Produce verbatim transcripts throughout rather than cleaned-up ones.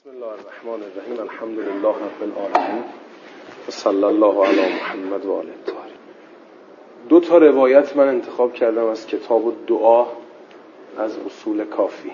بسم الله الرحمن الرحیم. الحمد لله رب العالمین و صلی الله علی محمد و آله الطاهرین. دو تا روایت من انتخاب کردم از کتاب دعا از اصول کافی.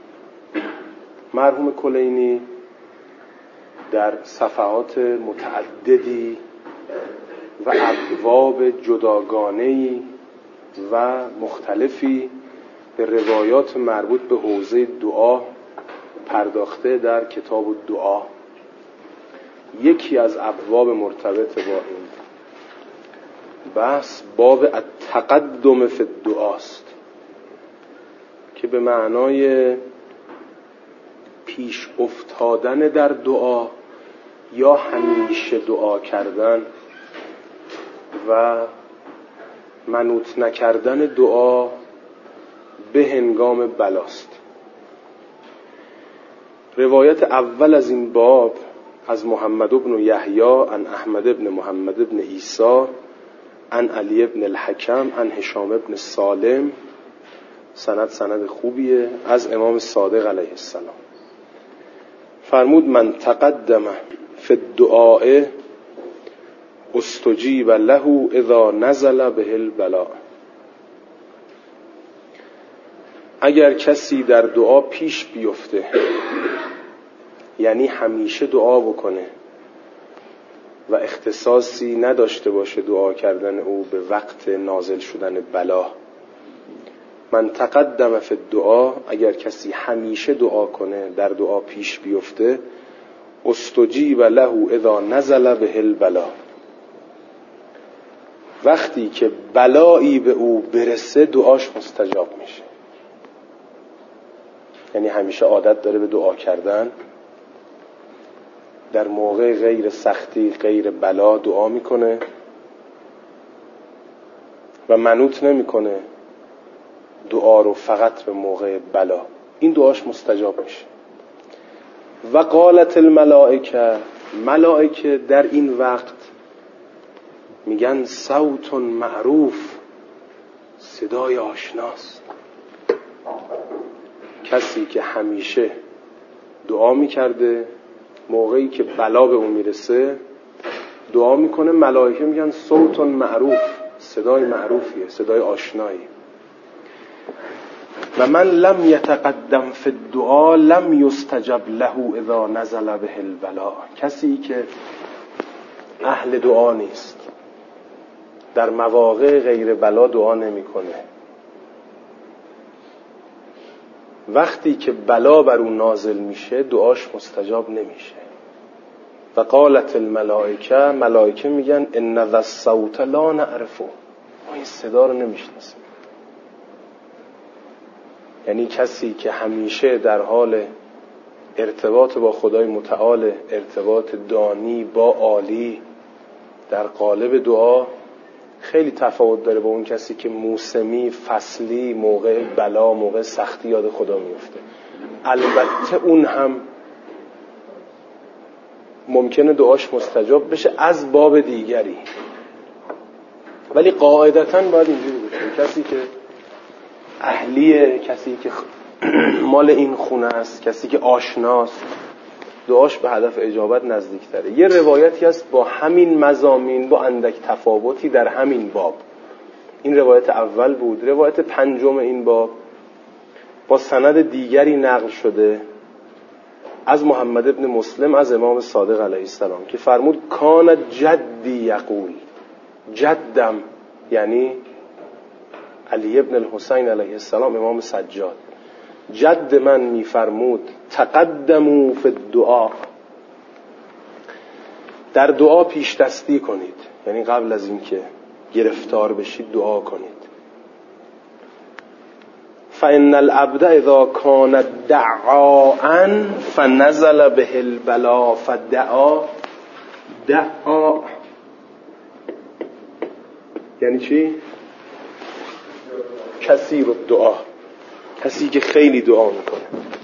مرحوم کلینی در صفحات متعددی و ابواب جداگانه‌ای و مختلفی به روایات مربوط به حوزه دعا پرداخته در کتاب دعا. یکی از ابواب مرتبط با این بحث باب التقدم فی الدعاست که به معنای پیش افتادن در دعا یا همیشه دعا کردن و منوط نکردن دعا به هنگام بلاست. روایت اول از این باب از محمد بن یحیی عن احمد بن محمد بن عیسی عن علی بن الحکم عن هشام بن سالم، سند سند خوبیه، از امام صادق علیه السلام. فرمود من تقدم فی الدعاء استجیب له اذا نزل به البلاء. اگر کسی در دعا پیش بیفته، یعنی همیشه دعا بکنه و اختصاصی نداشته باشه دعا کردن او به وقت نازل شدن بلا، من تقدم فی الدعا، اگر کسی همیشه دعا کنه، در دعا پیش بیفته، استجیب له اذا نزل به البلا، وقتی که بلایی به او برسه دعاش مستجاب میشه. یعنی همیشه عادت داره به دعا کردن، در موقع غیر سختی غیر بلا دعا میکنه و منوط نمیکنه دعا رو فقط به موقع بلا، این دعاش مستجاب میشه. و قالت الملائکه، ملائکه در این وقت میگن صوت معروف، صدای آشناست. کسی که همیشه دعا میکرده، موقعی که بلا به اون میرسه دعا میکنه، ملائکه میگن صوت معروف، صدای معروفیه، صدای آشنایی. و من لم یتقدم فی الدعا لم یستجب له اذا نزل به البلا، کسی که اهل دعا نیست، در مواقع غیر بلا دعا نمیکنه، وقتی که بلا بر اون نازل میشه دعاش مستجاب نمیشه. و قالت الملائکه، ملائکه میگن ان ذا الصوت لا نعرفه، ما این صدا رو نمیشناسیم. یعنی کسی که همیشه در حال ارتباط با خدای متعال، ارتباط دانی با عالی در قالب دعا، خیلی تفاوت داره با اون کسی که موسمی، فصلی، موقع بلا، موقع سختی یاد خدا میفته. البته اون هم ممکنه دعاش مستجاب بشه از باب دیگری، ولی قاعدتاً باید اینجوری باشه. کسی که اهلیه، کسی که مال این خونه است، کسی که آشناست، دعاش به هدف اجابت نزدیکتره. یه روایتی هست با همین مضامین با اندک تفاوتی در همین باب. این روایت اول بود. روایت پنجم این باب با سند دیگری نقل شده از محمد ابن مسلم از امام صادق علیه السلام که فرمود کان جدی یقول، جدم یعنی علی ابن الحسین علیه السلام، امام سجاد، جد من میفرمود تقدموا فی الدعاء، در دعا پیش دستی کنید، یعنی قبل از اینکه گرفتار بشید دعا کنید. فإن العبد اذا كان دعاء فنزل به البلاء فدعا، دعا یعنی چی؟ کثیر الدعا، کسی که خیلی دعا میکنه.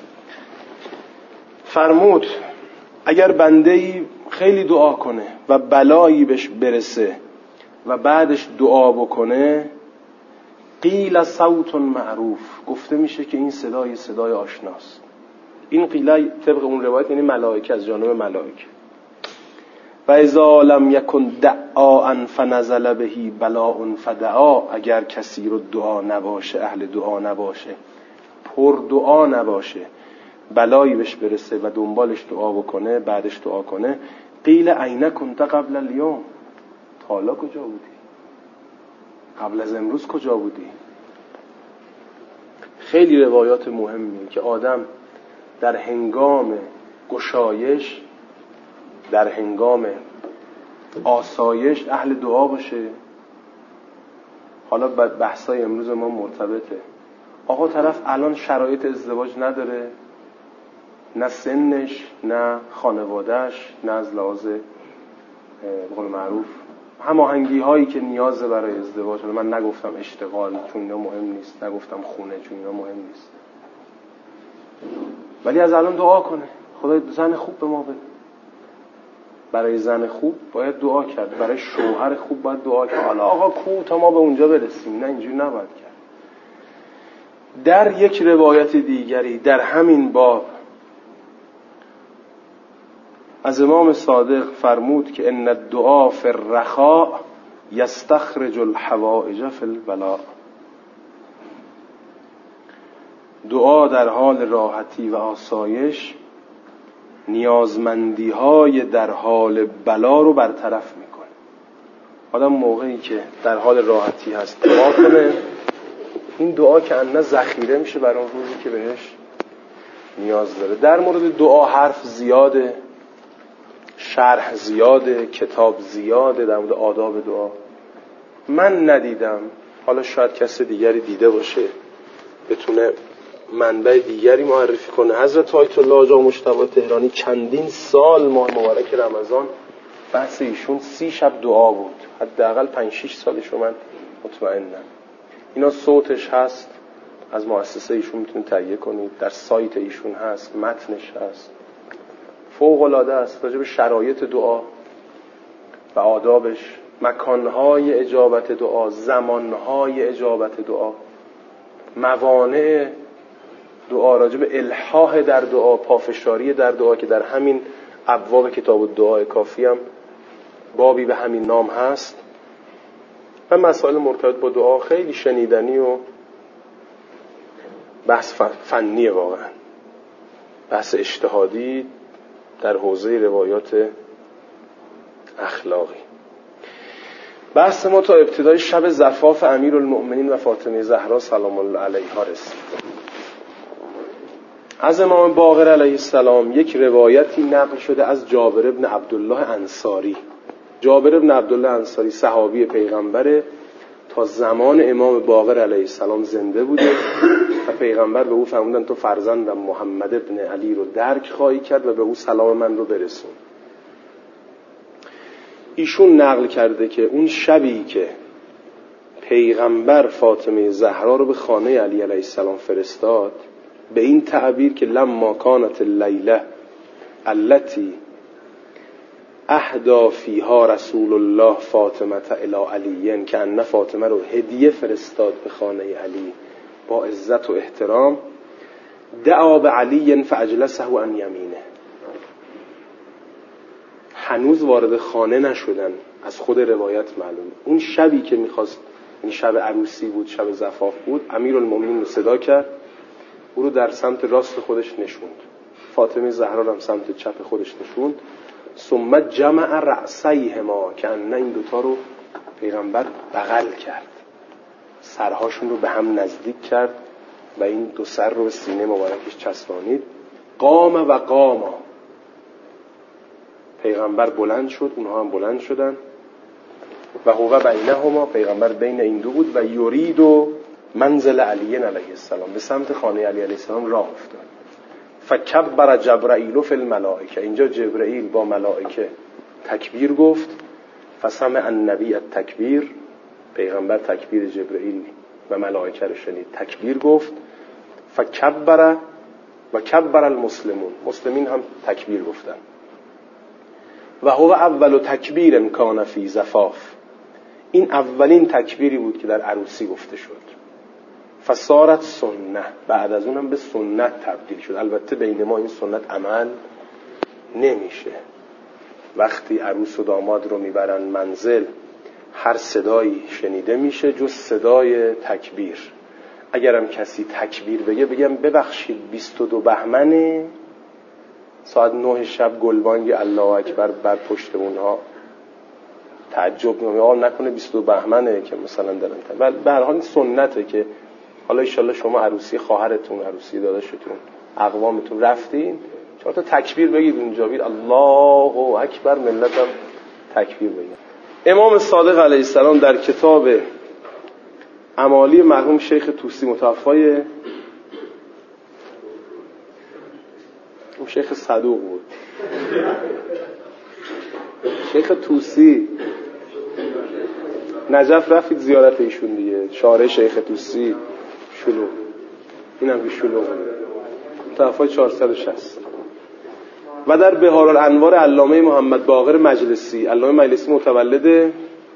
فرمود اگر بنده‌ای خیلی دعا کنه و بلایی بهش برسه و بعدش دعا بکنه، قیل صوت معروف، گفته میشه که این صدای صدای آشناست. این قیله طبق اون روایت یعنی ملائکه، از جانب ملائکه. و اذا لم یکن دعاء فنزل به بلاء فدعا، اگر کسی رو دعا نباشه، اهل دعا نباشه، پر دعا نباشه، بلایی بهش برسه و دنبالش دعا بکنه، بعدش دعا کنه، قیل این کنت قبل الیوم، تا حالا کجا بودی؟ قبل از امروز کجا بودی؟ خیلی روایات مهمیه که آدم در هنگام گشایش، در هنگام آسایش اهل دعا باشه. حالا بحثای امروز ما مرتبطه. آقا طرف الان شرایط ازدواج نداره، نه سنش، نه خانوادهش، نه از لحاظ به قول معروف هماهنگی هایی که نیازه برای ازدواج. من نگفتم اشتغال چون اینا مهم نیست، نگفتم خونه چون اینا مهم نیست، ولی از الان دعا کنه خدای زن خوب به ما بده. برای زن خوب باید دعا کرد، برای شوهر خوب باید دعا کرد. حالا آقا کو تا ما به اونجا برسیم؟ نه، اینجوری نباید کرد. در یک روایت دیگری در همین باب از امام صادق فرمود که ان الدعاء فی الرخاء یستخرج الحوائج فی البلاء، دعا در حال راحتی و آسایش نیازمندی های در حال بلا رو برطرف میکنه. آدم موقعی که در حال راحتی هست دعا کنه، این دعا که انه ذخیره میشه برای اون روزی که بهش نیاز داره. در مورد دعا حرف زیاده، شرح زیاده، کتاب زیاده در مورد آداب دعا. من ندیدم، حالا شاید کس دیگری دیده باشه بتونه منبع دیگری معرفی کنه. حضرت آیت الله آقا مجتبی تهرانی چندین سال ماه مبارک رمضان بحث ایشون سی شب دعا بود، حداقل پنج شش سالش رو من مطمئنم. اینا صوتش هست، از مؤسسه ایشون میتونید تهیه کنید، در سایت ایشون هست، متنش هست، فوق العاده است راجع به شرایط دعا و آدابش، مکانهای اجابت دعا، زمانهای اجابت دعا، موانع دعا، راجع به الحاح در دعا، پافشاری در دعا که در همین ابواب کتاب الدعاء کافی هم بابی به همین نام هست، و مسائل مرتبط با دعا خیلی شنیدنی و بحث فنیه، واقعا بحث اجتهادی در حوزه روایات اخلاقی. بحث ما تا ابتدای شب زفاف امیرالمؤمنین و فاطمه زهرا سلام الله علیها رسید. از امام باقر علیه السلام یک روایتی نقل شده از جابر ابن عبدالله انصاری. جابر ابن عبدالله انصاری صحابی پیغمبره، تا زمان امام باقر علیه السلام زنده بوده و پیغمبر به او فرمودن تو فرزندم محمد ابن علی رو درک خواهی کرد و به او سلام من رو برسون. ایشون نقل کرده که اون شبی که پیغمبر فاطمه زهرا رو به خانه علی علیه السلام فرستاد، به این تعبیر که لما کانت اللیله التي اهدا فیها رسول الله فاطمه الی علی، که ان فاطمه رو هدیه فرستاد به خانه علی با عزت و احترام، دعا به علی فاجلسه عن یمینه. هنوز وارد خانه نشدن، از خود روایت معلوم اون شبی که میخواست، این شب عروسی بود، شب زفاف بود، امیرالمومنین رو صدا کرد، او رو در سمت راست خودش نشوند، فاطمه زهرا هم سمت چپ خودش نشوند. ثم جمع رأسیهما، که ان این دوتا رو پیغمبر بغل کرد، سرهاشون رو به هم نزدیک کرد و این دو سر رو به سینه مبارکش چسبانید. قام و قاما، پیغمبر بلند شد، اونها هم بلند شدن. و هو بینهما، پیغمبر بین این دو بود. و یرید و منزل علی علیه السلام، به سمت خانه علی علیه السلام راه افتاد. فکبر جبرائیل فی الملائکه، اینجا جبرائیل با ملائکه تکبیر گفت. فسمع النبی التکبیر، پیغمبر تکبیر جبرائیل و ملائکه رو شنید، تکبیر گفت. فکبر و کبر المسلمون، مسلمین هم تکبیر گفتن. و هو اول تکبیر کان فی زفاف، این اولین تکبیری بود که در عروسی گفته شد. فصارت سنت، بعد از اونم به سنت تبدیل شد. البته بین ما این سنت عمل نمیشه. وقتی عروس و داماد رو میبرن منزل هر صدایی شنیده میشه جز صدای تکبیر. اگرم کسی تکبیر بگه بگم ببخشید بیست و دو بهمنه ساعت نه شب گلبانگ الله اکبر بر پشت اونها تعجب میکنه آقا نکنه بیست و دو بهمنه که مثلا دارن. ولی به هر حال سنته که حالا ان شاءالله شما عروسی خواهرتون، عروسی داداشتون، اقوامتون رفتین چهار تا تکبیر بگید اونجا، بید الله اکبر، ملتم تکبیر بگید. امام صادق علیه السلام در کتاب اعمالی مرحوم شیخ طوسی متوفای، اون شیخ صدوق بود، شیخ طوسی، نجف رفتید زیارت ایشون دیگه، شارع شیخ طوسی شلوغ، اینم که شلوغ، متوفای چهارصد و شصت. و در بهارالانوار علامه محمد باقر مجلسی، علامه مجلسی متولد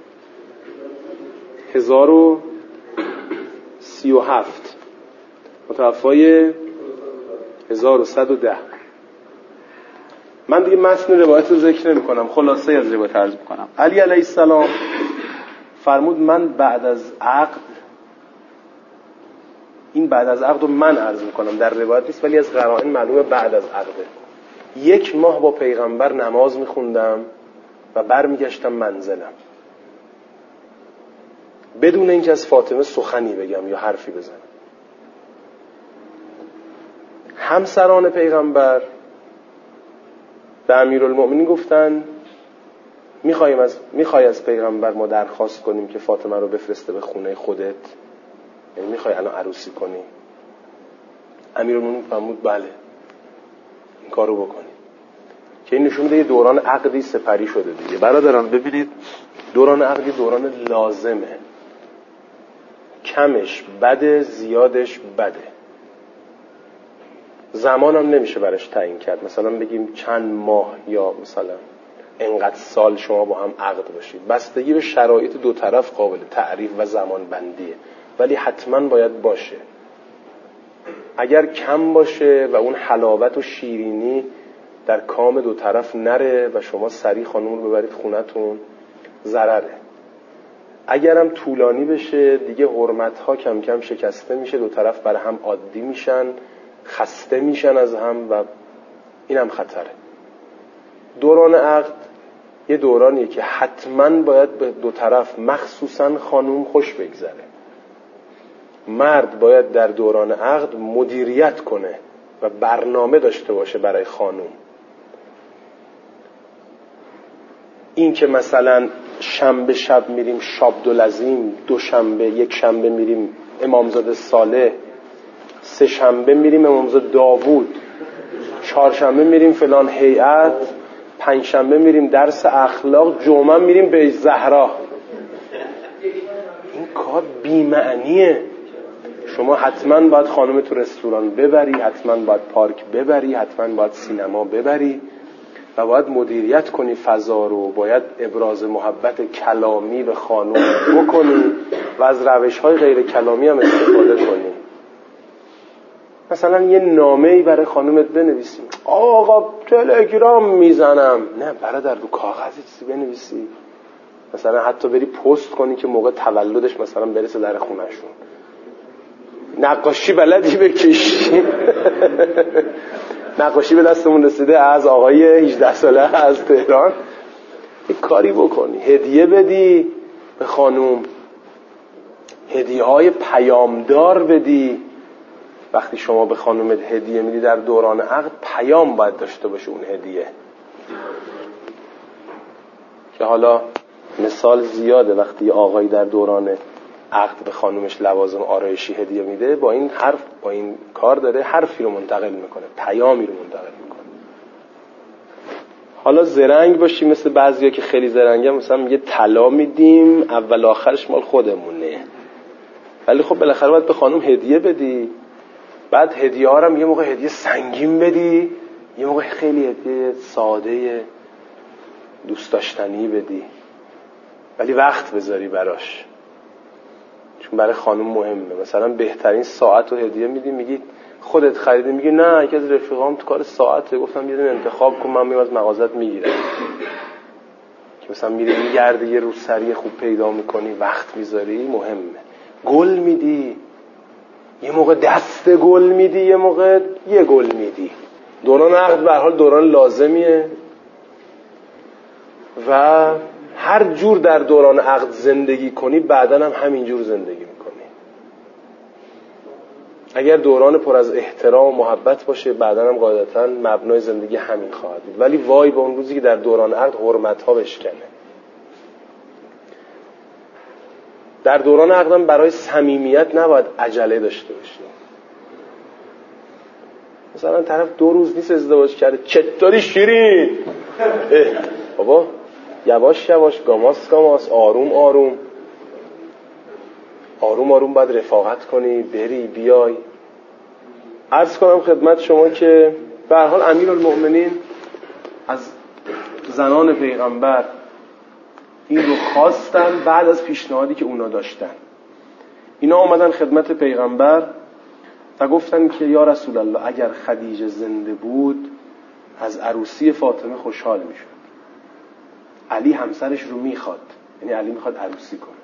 هزار و سی و هفت، متوفای هزار و صد و ده. من دیگه متن روایت رو ذکر نمی کنم، خلاصه از روایت عرض میکنم. علی علیه السلام فرمود من بعد از عقد، این بعد از عقد رو من عرض میکنم در روایت نیست ولی از قرائن معلومه بعد از عقده، یک ماه با پیغمبر نماز میخوندم و برمیگشتم منزلم بدون اینکه از فاطمه سخنی بگم یا حرفی بزنم. همسران پیغمبر به امیرالمؤمنین گفتن میخوایم از میخوای از پیغمبر ما درخواست کنیم که فاطمه رو بفرسته به خونه خودت، یعنی میخوای الان عروسی کنی؟ امیرالمؤمنین فرمود بله این کارو بکنی. که این نشون میده دوران عقدی سپری شده دیگه. برادران ببینید دوران عقدی دوران لازمه، کمش بده زیادش بده، زمان هم نمیشه برش تعیین کرد، مثلا بگیم چند ماه یا مثلا انقدر سال شما با هم عقد باشید، بستگی به شرایط دو طرف قابل تعریف و زمان بندیه، ولی حتما باید باشه. اگر کم باشه و اون حلاوت و شیرینی در کام دو طرف نره و شما سریع خانم رو ببرید خونتون، ضرره. اگرم طولانی بشه دیگه حرمت ها کم کم شکسته میشه، دو طرف بر هم عادی میشن، خسته میشن از هم و اینم خطره. دوران عقد یه دورانیه که حتما باید به دو طرف مخصوصا خانوم خوش بگذره. مرد باید در دوران عقد مدیریت کنه و برنامه داشته باشه برای خانوم. این که مثلا شنبه شب میریم شابدالعظیم، دو شنبه یک شنبه میریم امامزاده صالح، سه شنبه میریم امامزاده داوود، چهار شنبه میریم فلان هیئت، پنج شنبه میریم درس اخلاق، جمعه میریم به زهرا، این کار بی‌معنیه. شما حتما باید خانم تو رستوران ببری، حتما باید پارک ببری، حتما باید سینما ببری و باید مدیریت کنی فضا رو، باید ابراز محبت کلامی به خانم بکنی و از روش‌های غیر کلامی هم استفاده کنی. مثلا یه نامه‌ای برای خانومت بنویسی، آقا تلگرام میزنم، نه برادر رو کاغذی چیزی بنویسی، مثلا حتی بری پست کنی که موقع تولدش مثلا برسه در خونه‌شون. نقاشی بلدی بکشی؟ نقاشی به دستمون رسیده از آقای هجده ساله از تهران، یک کاری بکنی، هدیه بدی به خانوم، هدیه های پیامدار بدی. وقتی شما به خانومت هدیه میدی در دوران عقد پیام باید داشته باشه اون هدیه. که حالا مثال زیاده، وقتی آقای در دوران عقد به خانومش لوازم آرایشی هدیه میده، با این حرف با این کار داره حرفی رو منتقل میکنه، پیامی رو منتقل میکنه. حالا زرنگ باشی مثل بعضیا که خیلی زرنگن، مثلا میگه طلا میدیم اول آخرش مال خودمونه، ولی خب بالاخره باید به خانم هدیه بدی. بعد هدیه ها هم یه موقع هدیه سنگین بدی، یه موقع خیلی هدیه ساده دوست داشتنی بدی، ولی وقت بذاری براش. چون برای خانم مهمه. مثلا بهترین ساعت رو هدیه میدی، میگی خودت خریدی، میگی نه یکی از رفیقام تو کار ساعته، گفتم یه دونه انتخاب کن من میام از مغازت میگیرم. که مثلا میری میگردی یه روسری خوب پیدا میکنی، وقت میذاری، مهمه. گل میدی، یه موقع دست گل میدی، یه موقع یه گل میدی. دوران عقد به هر حال دوران لازمیه و هر جور در دوران عقد زندگی کنی بعداً هم همینجور زندگی میکنی. اگر دوران پر از احترام و محبت باشه بعداً هم قاعدتاً مبنای زندگی همین خواهد بود. ولی وای به اون روزی که در دوران عقد حرمت‌ها بشکنه. در دوران عقدم برای صمیمیت نباید عجله داشته باشی. مثلا طرف دو روز نیست ازدواج کرده، چطوری شیرین؟ بابا یواش یواش، گاماس گاماس، آروم آروم آروم آروم باید رفاقت کنی، بری بیای. عرض کنم خدمت شما که به هر حال امیرالمؤمنین از زنان پیغمبر این رو خواستن بعد از پیشنهادی که اونا داشتن. اینا آمدن خدمت پیغمبر و گفتن که یا رسول الله اگر خدیجه زنده بود از عروسی فاطمه خوشحال میشد. علی همسرش رو میخواد، یعنی علی میخواد عروسی کنه.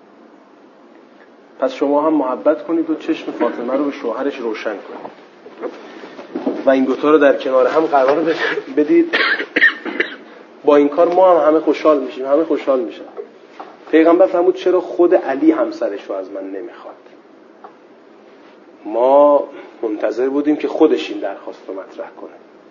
پس شما هم محبت کنید و چشم فاطمه رو به شوهرش روشن کنید و این دوتا رو در کنار هم قرار بدید. با این کار ما هم همه خوشحال میشیم، همه خوشحال میشن. پیغمبر فرمود چرا خود علی همسرش رو از من نمیخواد؟ ما منتظر بودیم که خودش این درخواست رو مطرح کنه.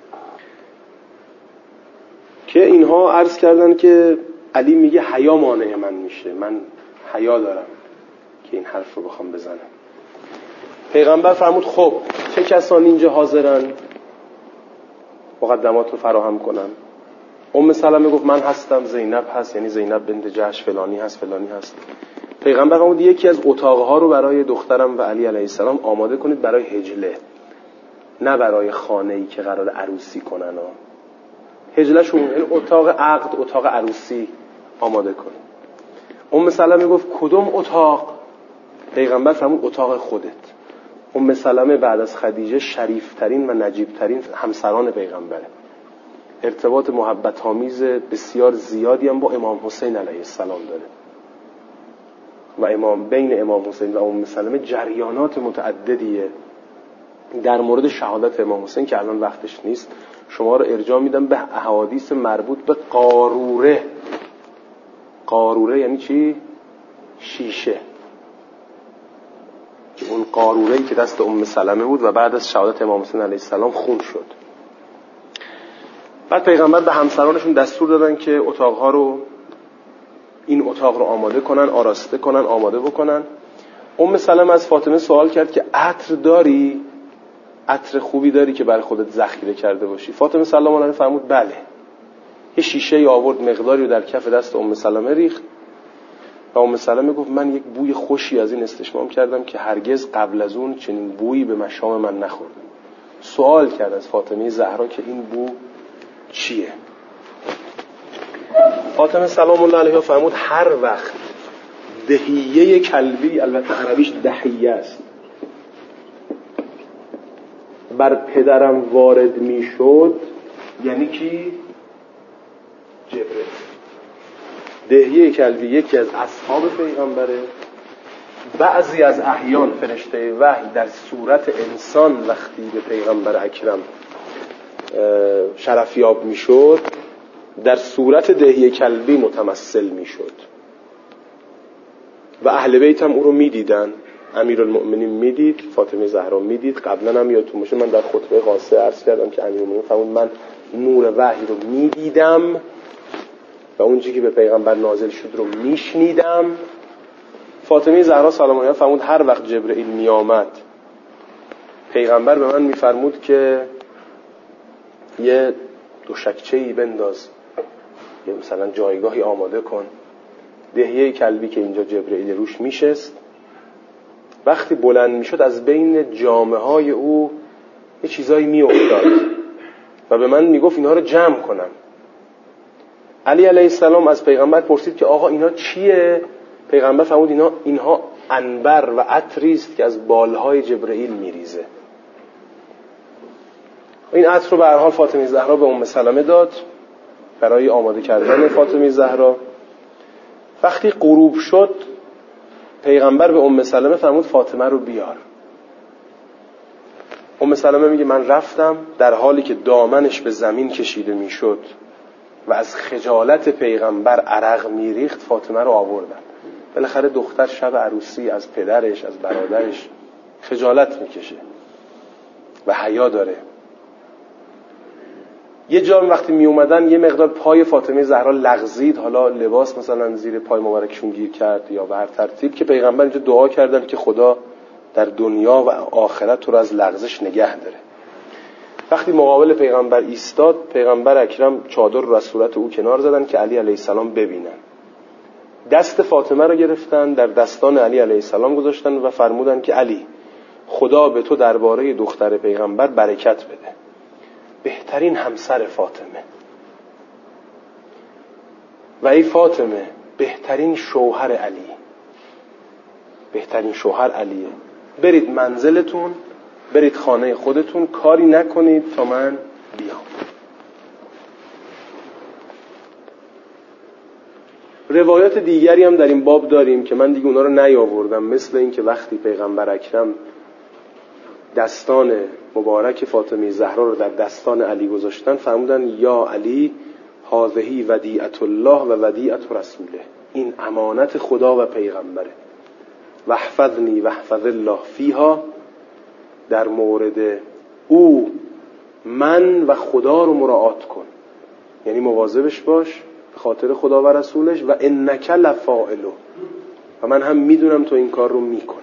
که اینها عرض کردن که علی میگه حیا مانع من میشه، من حیا دارم که این حرف رو بخوام بزنم. پیغمبر فرمود خب چه کسانی اینجا حاضرن مقدمات رو فراهم کنن؟ ام سلمه گفت من هستم، زینب هست، یعنی زینب بنت جحش، فلانی هست فلانی هست. پیغمبر فرمود یکی از اتاقها رو برای دخترم و علی علیه السلام آماده کنید برای هجله، نه برای خانه‌ای که قرار عروسی کنن. هجله شون این اتاق عقد، اتاق عروسی آماده کنید. ام سلمه گفت کدوم اتاق؟ پیغمبر فرمود اتاق خودت. ام سلمه بعد از خدیجه شریفترین و نجیبترین همسران پیغمبره. ارتباط محبت آمیز بسیار زیادی هم با امام حسین علیه السلام داره و امام بین امام حسین و ام سلمه جریانات متعددیه. در مورد شهادت امام حسین که الان وقتش نیست شما رو ارجاع میدم به احادیث مربوط به قاروره. قاروره یعنی چی؟ شیشه. اون قاروره‌ای که دست ام سلمه بود و بعد از شهادت امام حسین علیه السلام خون شد. بعد پیغمبر به همسرانشون دستور دادن که اتاقها رو، این اتاق رو آماده کنن، آراسته کنن، آماده بکنن. ام سلمه از فاطمه سوال کرد که عطر داری؟ عطر خوبی داری که برای خودت ذخیره کرده باشی؟ فاطمه سلام علیها فرمود بله. یه شیشه ای آورد، مقداری رو در کف دست ام سلمه ریخت و ام سلمه گفت من یک بوی خوشی از این استشمام کردم که هرگز قبل از اون چنین بویی به مشام من نخوردم. سوال کرد از فاطمه زهرا که این بو چیه؟ فاطمه سلام الله علیها فرمود هر وقت دهیه کلبی، البته عربیش دهیه است، بر پدرم وارد می شد، یعنی کی؟ جبرئیل. دهیه کلبی یکی از اصحاب پیغمبره. بعضی از احیان فرشته وحی در صورت انسان وقتی به پیغمبر اکرم شرفیاب می شد در صورت دهیه کلبی متمثل می شد و اهل بیت هم او رو می دیدن. امیرالمؤمنین می دید، فاطمه زهرا می دید. قبلا هم یادتون باشه من در خطبه خاصه عرض کردم که امیرالمؤمنین فرمود من نور وحی رو می دیدم و اون چیزی که به پیغمبر نازل شد رو می شنیدم. فاطمه زهرا سلام علیها فرمود هر وقت جبرئیل می آمد پیغمبر به من می فرمود که یه دوشکچه‌ای بنداز، یه مثلا جایگاهی آماده کن. دهیه کلبی که اینجا جبرئیل روش میشست، وقتی بلند میشد از بین جامه های او یه چیزایی میافتاد و به من میگفت اینها رو جمع کنم. علی علیه السلام از پیغمبر پرسید که آقا اینا چیه؟ پیغمبر فرمود اینا اینها عنبر و عطری است که از بالهای جبرئیل میریزه. این عطر رو به هر حال فاطمه زهرا به ام سلمه داد برای آماده کردن فاطمه زهرا. وقتی غروب شد پیغمبر به ام سلمه فرمود فاطمه رو بیار. ام سلمه میگه من رفتم در حالی که دامنش به زمین کشیده میشد و از خجالت پیغمبر عرق میریخت فاطمه رو آوردم. بالاخره دختر شب عروسی از پدرش از برادرش خجالت میکشه و حیا داره. یه جا وقتی می اومدن یه مقدار پای فاطمه زهرا لغزید، حالا لباس مثلا زیر پای مبارکشون گیر کرد یا به هر ترتیب، که پیغمبر اینجا دعا کردن که خدا در دنیا و آخرت تو رو از لغزش نگه داره. وقتی مقابل پیغمبر ایستاد، پیغمبر اکرم چادر رو از صورت او کنار زدن که علی علیه السلام ببینن. دست فاطمه رو گرفتن در دستان علی علیه السلام گذاشتن و فرمودن که علی، خدا به تو درباره دختر پیغمبر برکت بده، بهترین همسر فاطمه، و ای فاطمه بهترین شوهر علی، بهترین شوهر علیه، برید منزلتون، برید خانه خودتون، کاری نکنید تا من بیام. روایات دیگری هم در این باب داریم که من دیگه اونا رو نیاوردم، مثل این که وقتی پیغمبر اکرم دستان مبارک فاطمه زهرا رو در دستان علی گذاشتن فرمودن یا علی هذهی ودیعت الله و ودیعت رسوله، این امانت خدا و پیغمبره، واحفظنی واحفظ الله فیها، در مورد او من و خدا رو مراعات کن، یعنی مواظبش باش به خاطر خدا و رسولش، و انک لفاعله، و من هم میدونم تو این کار رو میکنی.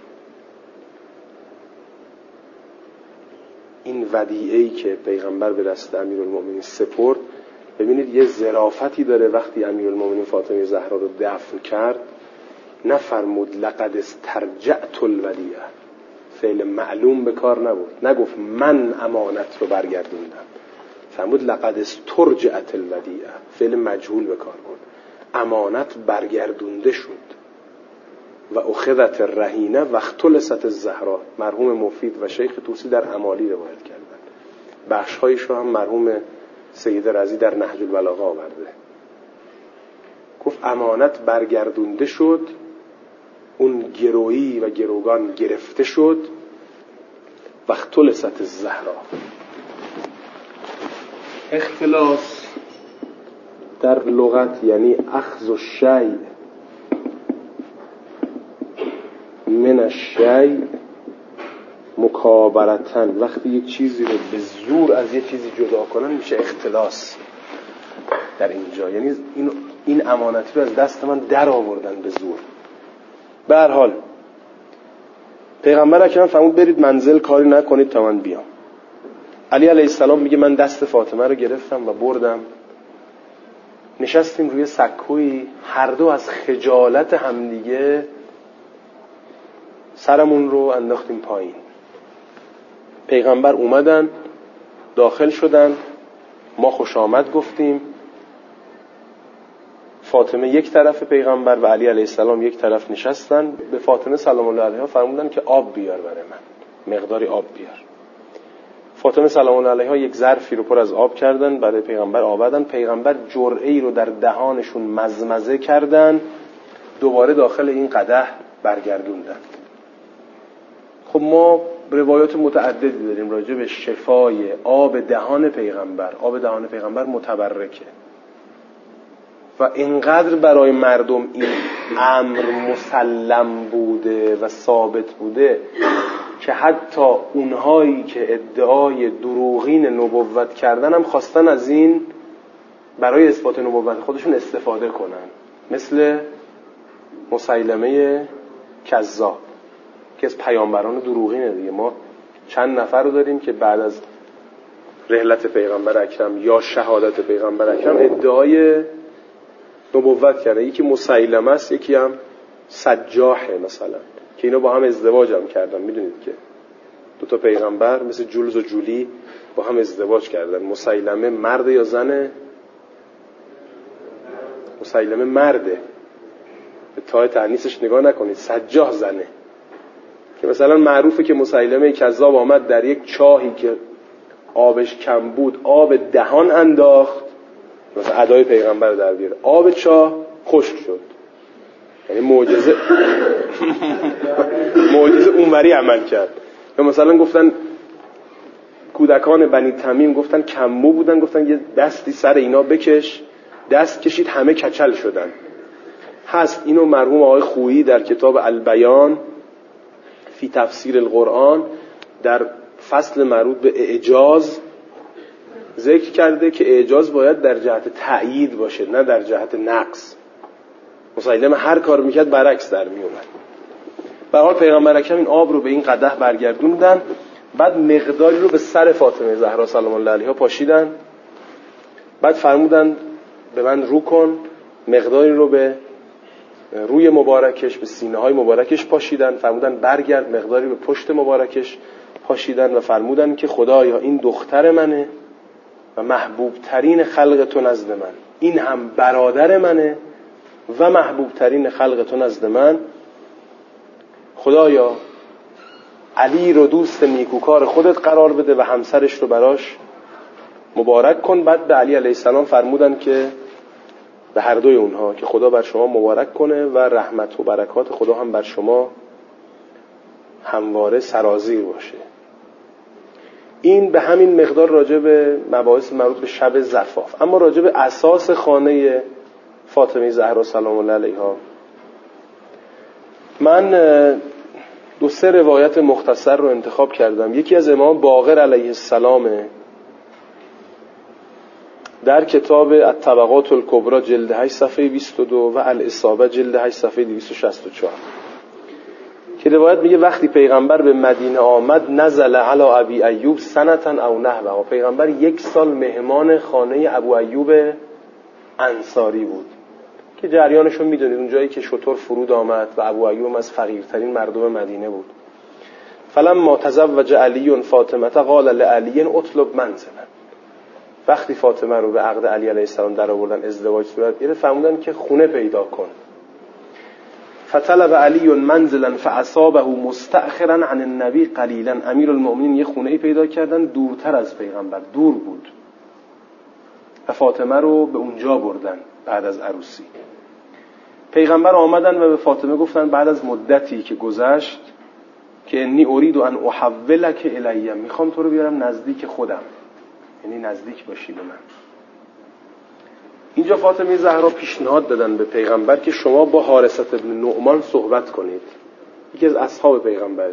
این ودیعه‌ای که پیغمبر به دست امیرالمومنین سپرد، ببینید یه ظرافتی داره. وقتی امیرالمومنین فاطمه زهرا رو دفن کرد نفرمود لقد استرجعت الودیعه، فعل معلوم به کار نبود، نگفت من امانت رو برگردوندم، فرمود لقد استرجعت الودیعه، فعل مجهول به کار برد، امانت برگردونده شد. و اخذت الرهینه و اختلست الزهرا، مرحوم مفید و شیخ طوسی در امالی روایت کردن، بخش‌هایش رو هم مرحوم سید رضی در نهج البلاغه آورده. گفت امانت برگردونده شد، اون گرویی و گروگان گرفته شد، و اختلست الزهرا. اختلاس در لغت یعنی اخذ الشیء من الشیء مکابرتن، وقتی یک چیزی رو به زور از یک چیزی جدا کنن میشه اختلاس در اینجا، یعنی این این امانتی رو از دست من در آوردن به زور. به هر حال پیغمبر اکرم فرمود برید منزل، کاری نکنید تا من بیام. علی علیه السلام میگه من دست فاطمه رو گرفتم و بردم، نشستیم روی سکویی، هر دو از خجالت همدیگه سرمون رو انداختیم پایین. پیغمبر اومدن، داخل شدن، ما خوش آمد گفتیم، فاطمه یک طرف پیغمبر و علی علیه السلام یک طرف نشستن. به فاطمه سلام الله علیها فرمودن که آب بیار برای من، مقداری آب بیار. فاطمه سلام الله علیها یک ظرفی رو پر از آب کردن، برای پیغمبر آوردن. پیغمبر جرعه‌ای رو در دهانشون مزمزه کردن، دوباره داخل این قدح برگردوندن. خب ما روایات متعددی داریم راجع به شفای آب دهان پیغمبر. آب دهان پیغمبر متبرکه و اینقدر برای مردم این امر مسلم بوده و ثابت بوده که حتی اونهایی که ادعای دروغین نبوت کردن هم خواستن از این برای اثبات نبوت خودشون استفاده کنن، مثل مسیلمه کذاب که از پیامبران دروغینه دیگه. ما چند نفر رو داریم که بعد از رحلت پیغمبر اکرم یا شهادت پیغمبر اکرم ادعای نبوت کرده. یکی مسیلمه است، یکی هم سجاحه مثلا، که اینا با هم ازدواج هم کردن. میدونید که دو تا پیغمبر مثل جولز و جولی با هم ازدواج کردن. مسیلمه مرد یا زنه؟ مسیلمه مرده به تای تأنیسش نگاه نکنید، سجاح زنه، که مثلا معروفه که مسیلمه کذاب آمد در یک چاهی که آبش کم بود آب دهان انداخت، مثلا ادای پیغمبر در بیاره، آب چاه خشک شد. یعنی معجزه معجزه اونوری عمل کرد. یا مثلا گفتن کودکان بنی تمیم گفتن کمو بودن، گفتن یه دستی سر اینا بکش، دست کشید همه کچل شدن. هست اینو مرحوم آقای خویی در کتاب البیان فی تفسیر القرآن در فصل مربوط به اعجاز ذکر کرده که اعجاز باید در جهت تأیید باشه نه در جهت نقص. مسیلمه هر کار میکرد برعکس در میومد. به هر حال پیغمبر اکرم این آب رو به این قدح برگردوندن، بعد مقداری رو به سر فاطمه زهرا سلام الله علیها پاشیدن، بعد فرمودن به من رو کن، مقداری رو به روی مبارکش به سینه های مبارکش پاشیدن، فرمودن برگرد، مقداری به پشت مبارکش پاشیدن و فرمودن که خدایا این دختر منه و محبوب ترین خلق تو نزد من، این هم برادر منه و محبوب ترین خلق تو نزد من، خدایا علی رو دوست نیکوکار خودت قرار بده و همسرش رو براش مبارک کن. بعد به علی علیه السلام فرمودن که به هر دوی اونها که خدا بر شما مبارک کنه و رحمت و برکات خدا هم بر شما همواره سرازیر باشه. این به همین مقدار راجع به مباحث مربوط به شب زفاف. اما راجع به اساس خانه فاطمه زهرا سلام الله علیها من دو سه روایت مختصر رو انتخاب کردم. یکی از امام باقر علیه السلام در کتاب الطبقات الکبری جلد هشت صفحه بیست و دو و الاصابه جلد هشت صفحه دویست و شصت و چهار که روایت میگه وقتی پیغمبر به مدینه آمد نزل علی ابی ایوب سنتن او نحوه، و پیغمبر یک سال مهمان خانه ابو ایوب انصاری بود که جریانشو میدونید، اون جایی که شطور فرود آمد و ابو ایوب از فقیرترین مردم مدینه بود. فلما تزوج علی فاطمه قال لعلی اطلب منزلا، وقتی فاطمه رو به عقد علی علیه السلام در آوردن ازدواج صورت گرفت، فرمودن که خونه پیدا کن. فطلب علی منزلا فاصابه مستأخرا عن النبی قلیلا، امیرالمؤمنین یه خونه‌ای پیدا کردن دورتر از پیغمبر، دور بود، و فاطمه رو به اونجا بردن. بعد از عروسی پیغمبر آمدن و به فاطمه گفتن بعد از مدتی که گذشت که انی اريد ان احولک الی، میخوام تو رو بیارم نزدیک خودم، یعنی نزدیک باشی به من. اینجا فاطمه زهرا پیشنهاد دادن به پیغمبر که شما با حارثه بن نعمان صحبت کنید، یکی از اصحاب پیغمبر،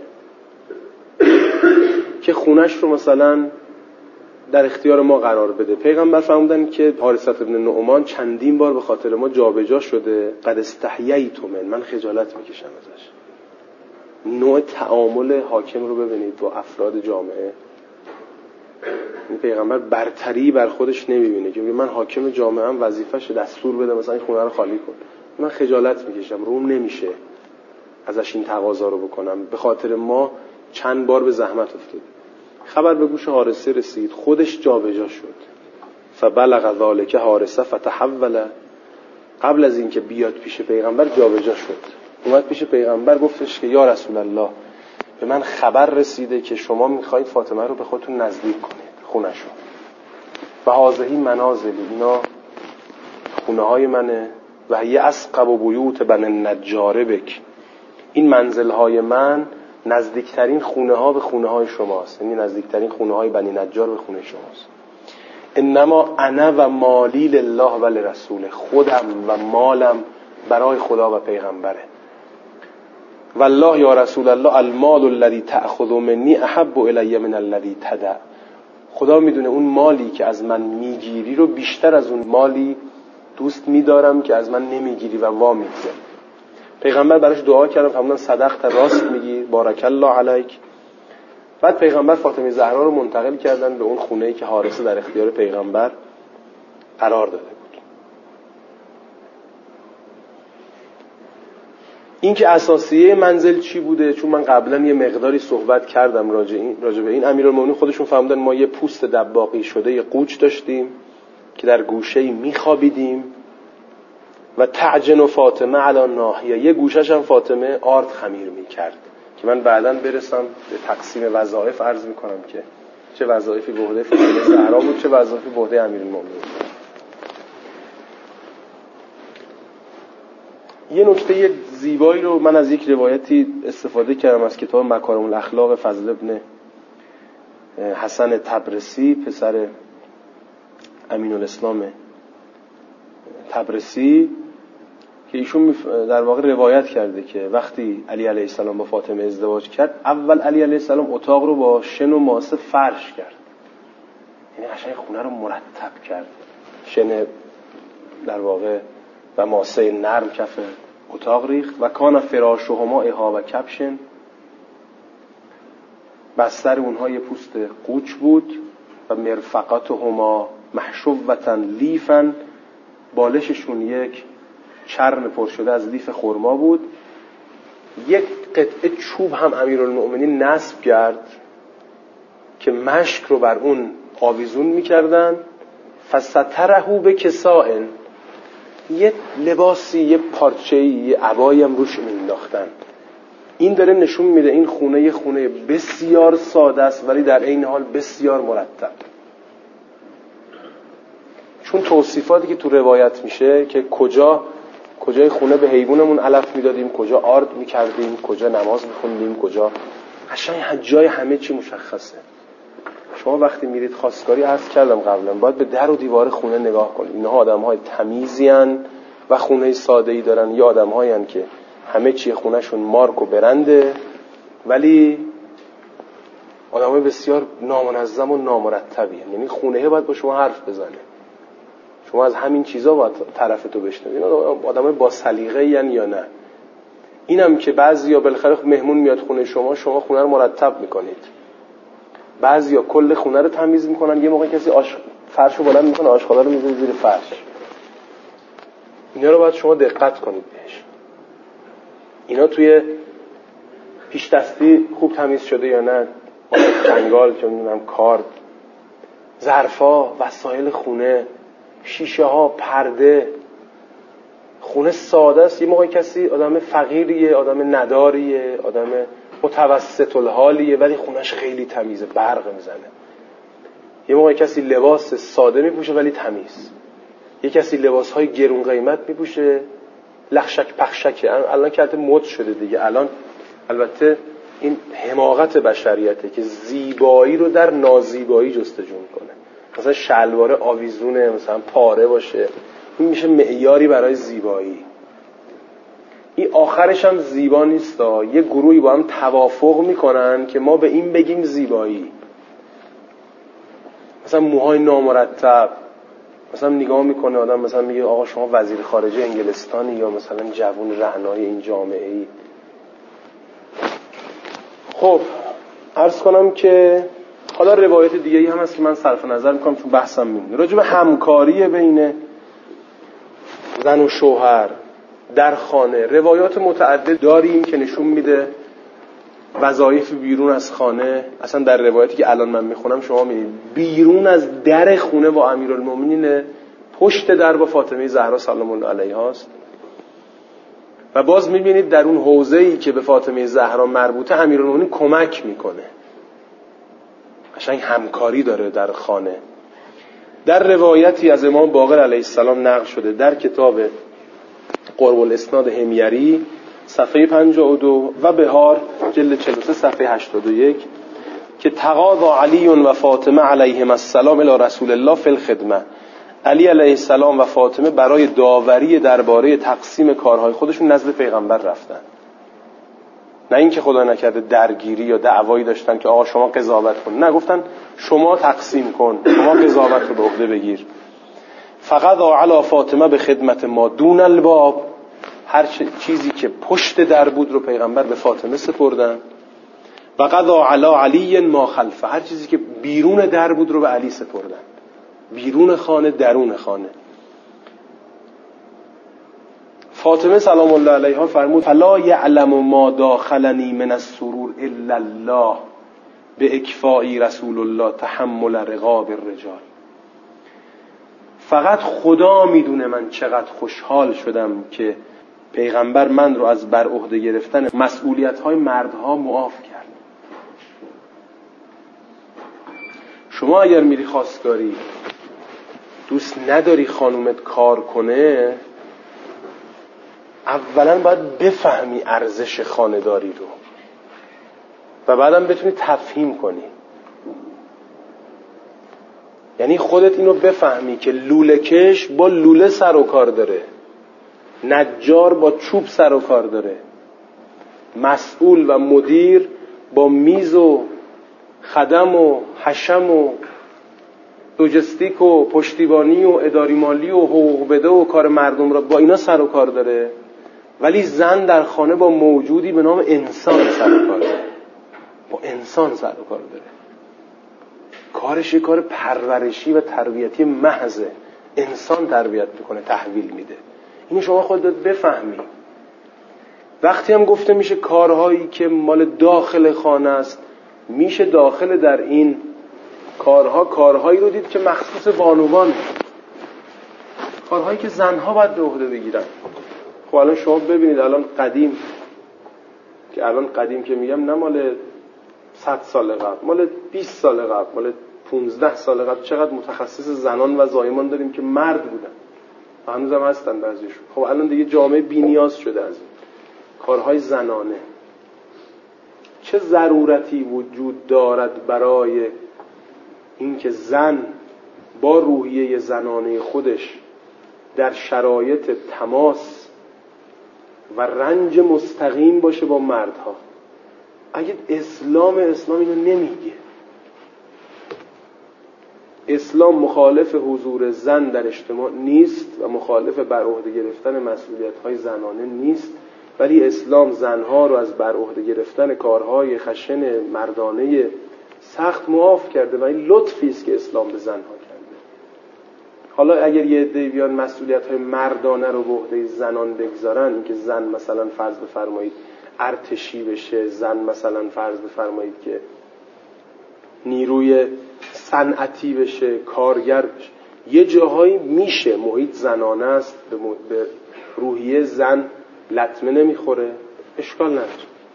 که خونش رو مثلا در اختیار ما قرار بده. پیغمبر فرمودن که حارثه بن نعمان چندین بار به خاطر ما جابجا شده، قد استحییت من، من خجالت میکشم ازش. نوع تعامل حاکم رو ببینید با افراد جامعه. این پیغمبر برتری بر خودش نمیبینه که من حاکم جامعه ام، وظیفه‌ش دستور بده مثلا این خونه رو خالی کن. من خجالت میکشم، روم نمیشه ازش این تقاضا رو بکنم، به خاطر ما چند بار به زحمت افتاد. خبر به گوش حارثه رسید، خودش جابجا شد. فبلغ ذلک حارثه فتحول، قبل از اینکه بیاد پیش پیغمبر جابجا شد، اومد پیش پیغمبر گفتش که یا رسول الله، به من خبر رسیده که شما میخواید فاطمه رو به خودتون نزدیک کنید خونه‌شو، و هذهی منازلی، اینا خونه های منه، و هی اسقب و بیوت بن النجار بک، این منزل های من نزدیکترین خونه ها به خونه های شماست، یعنی نزدیکترین خونه های بنی نجار به خونه شماست. انما انا و مالی لله و لرسوله، خودم و مالم برای خدا و پیغمبره. والله یا رسول الله المال الذي تأخذ مني احب الی من الذي تدع، خدا میدونه اون مالی که از من میگیری رو بیشتر از اون مالی دوست میدارم که از من نمیگیری و وا میگذاری. پیغمبر براش دعا کردن، فرمودن صدقت، راست میگی، بارک الله علیک. بعد پیغمبر فاطمه زهرا رو منتقل کردن به اون خونه‌ای که حارثه در اختیار پیغمبر قرار داده بود. این که اساسیه منزل چی بوده، چون من قبلا یه مقداری صحبت کردم راجع این راجع به این، امیرالمومنین خودشون فهمیدن ما یه پوست دباغی شده، یه قوچ داشتیم که در گوشه‌ای میخوابیدیم و تعجن فاطمه علی ناحیه، یه گوشش هم فاطمه آرد خمیر میکرد که من بعداً برسم به تقسیم وظایف عرض میکنم که چه وظایفی به عهده فاطمه زهرا بود، چه وظایفی به عهده امیرالمومنین. یه نکته زیبایی رو من از یک روایتی استفاده کردم از کتاب مکارم الاخلاق فضل ابن حسن تبرسی، پسر امین الاسلام تبرسی، که ایشون در واقع روایت کرده که وقتی علی علیه السلام با فاطمه ازدواج کرد، اول علی علیه السلام اتاق رو با شن و ماسه فرش کرد، یعنی قشنگ خونه رو مرتب کرد، شن در واقع و ماسه نرم کف اتاق ریخت. و کان فراشهما اها و کبشن، بستر اونها یه پوست قوچ بود، و مرفقاتهما محشوة لیفا، بالششون یک چرم پر شده از لیف خرما بود. یک قطعه چوب هم امیرالمؤمنین نصب کرد که مشک رو بر اون آویزون میکردن. فسترهو به کسائن، یه لباسی، یه پارچه‌ای، یه عبایی هم روش مینداختن. این داره نشون میده این خونه یه خونه بسیار ساده است ولی در عین حال بسیار مرتب. چون توصیفاتی که تو روایت میشه که کجا کجای خونه به حیوانمون علف میدادیم، کجا آرد میکردیم، کجا نماز میخوندیم، کجا، قشنگ جای همه چی مشخصه. شما وقتی میرید خواستگاری، عرض کردم قبلا، باید به در و دیوار خونه نگاه کنید. اینها آدم‌های تمیزی هستند و خونه ساده‌ای دارن، یا آدم‌هایی هستند که همه چی خونه‌شون مارک و برنده ولی آدم‌های بسیار نامنظم و نامرتبی هستند. یعنی خونه باید با شما حرف بزنه، شما از همین چیزا باید طرفتو بشنوید. آدم‌های با سلیقه‌ای ان یا نه. اینم که بعضیا بالاخره مهمون میاد خونه شما، شما خونه رو مرتب میکنید. بعضیا کل خونه رو تمیز میکنن، یه موقع کسی آش فرشو بلند میکنه، آشغالا رو میذاره زیر فرش. اینا رو باید شما دقت کنید بهش. اینا توی پیش دستی خوب تمیز شده یا نه، چنگال، چه میدونم، کارد، ظرفا، وسایل خونه، شیشه ها، پرده. خونه ساده است. یه موقع کسی آدم فقیریه، آدم نداریه، آدم متوسط الحالیه ولی خونش خیلی تمیزه، برق میزنه. یه موقع کسی لباس ساده میپوشه ولی تمیز. یه کسی لباسهای گرون قیمت میپوشه، لخشک پخشکه. الان که البته مد شده دیگه، الان البته این حماقت بشریته که زیبایی رو در نازیبایی جستجو میکنه. مثلا شلوار آویزونه، مثلا پاره باشه، این میشه معیاری برای زیبایی. این آخرش هم زیبا نیستا. یه گروهی با هم توافق میکنن که ما به این بگیم زیبایی. مثلا موهای نامرتب، مثلا نگاه میکنه آدم، مثلا میگه آقا شما وزیر خارجه انگلستانی یا مثلا جوون رعنای این جامعه ای. خب عرض کنم که حالا روایت دیگه‌ای هم هست که من صرف نظر میکنم چون بحثم میمونه، راجع به همکاری بین زن و شوهر در خانه. روایات متعدد داریم که نشون میده وظایف بیرون از خانه. اصلا در روایتی که الان من میخونم شما میبینید بیرون از در خونه با امیرالمومنین، پشت در با فاطمه زهرا سلام الله علیها است. و باز میبینید در اون حوزه‌ای که به فاطمه زهرا مربوطه امیرالمومنین کمک میکنه، قشنگ همکاری داره در خانه. در روایتی از امام باقر علیه السلام نقل شده در کتاب قرب الاسناد حمیری صفحه پنجاه و دو و بهار جلد چهل و سه صفحه هشتاد و یک که تقاضا علی و فاطمه علیهما السلام الی رسول الله فی الخدمه، علی علیه السلام و فاطمه برای داوری درباره تقسیم کارهای خودشون نزد پیغمبر رفتن. نه اینکه خدا نکرده درگیری یا دعوایی داشتن که آقا شما قضاوت کن، نه، گفتن شما تقسیم کن، شما قضاوت رو به عهده بگیر. فقط علی فاطمه به خدمت ما دون الباب، هر چیزی که پشت در بود رو پیغمبر به فاطمه سپردن. و قضا علی علی ما خلفه، هر چیزی که بیرون در بود رو به علی سپردن. بیرون خانه، درون خانه. فاطمه سلام الله علیها فرمود فلا یعلم ما داخلنی من السرور الا الله به اکفائی رسول الله تحمل رقاب الرجال. فقط خدا میدونه من چقدر خوشحال شدم که پیغمبر من رو از بر عهده گرفتن مسئولیت‌های مردها معاف کرد. شما اگر میری خواستگاری دوست نداری خانومت کار کنه، اولا باید بفهمی ارزش خانه‌داری رو و بعدم بتونی تفهیم کنی. یعنی خودت اینو بفهمی که لوله کش با لوله سر و کار داره، نجار با چوب سر و کار داره، مسئول و مدیر با میز و خدم و حشم و لوجستیک و پشتیبانی و اداری مالی و حقوق بده و کار مردم را با اینا سر و کار داره. ولی زن در خانه با موجودی به نام انسان سر و کار داره، با انسان سر و کار داره. کارش یه کار پرورشی و تربیتی محضه، انسان تربیت میکنه، تحویل میده. اینو شما خودت بفهمی. وقتی هم گفته میشه کارهایی که مال داخل خانه است، میشه داخل در این کارها کارهایی رو دید که مخصوص بانوانه، کارهایی که زنها باید به عهده بگیرن. خب الان شما ببینید، الان قدیم که الان قدیم که میگم نه مال صد سال قبل، مال بیست سال قبل، مال پونزده سال قبل، چقدر متخصص زنان و زایمان داریم که مرد بودن و هنوز هم هستن بعضیشون. خب الان دیگه جامعه بی‌نیاز شده از این کارهای زنانه. چه ضرورتی وجود دارد برای اینکه زن با روحیه زنانه خودش در شرایط تماس و رنج مستقیم باشه با مردها؟ اگه اسلام اسلام اینو نمیگه. اسلام مخالف حضور زن در اجتماع نیست و مخالف بر عهده گرفتن مسئولیت‌های زنانه نیست، ولی اسلام زنها رو از بر عهده گرفتن کارهای خشن مردانه سخت معاف کرده و این لطفی است که اسلام به زنها کرده. حالا اگر یه عده بیان مسئولیت‌های مردانه رو به عهده زنان بگذارن، اینکه زن مثلا فرض بفرمایید ارتشی بشه، زن مثلا فرض بفرمایید که نیروی صنعتی بشه، کارگر بشه، یه جاهایی میشه محیط زنانه است، به روحیه زن لطمه نمیخوره، اشکال نداره.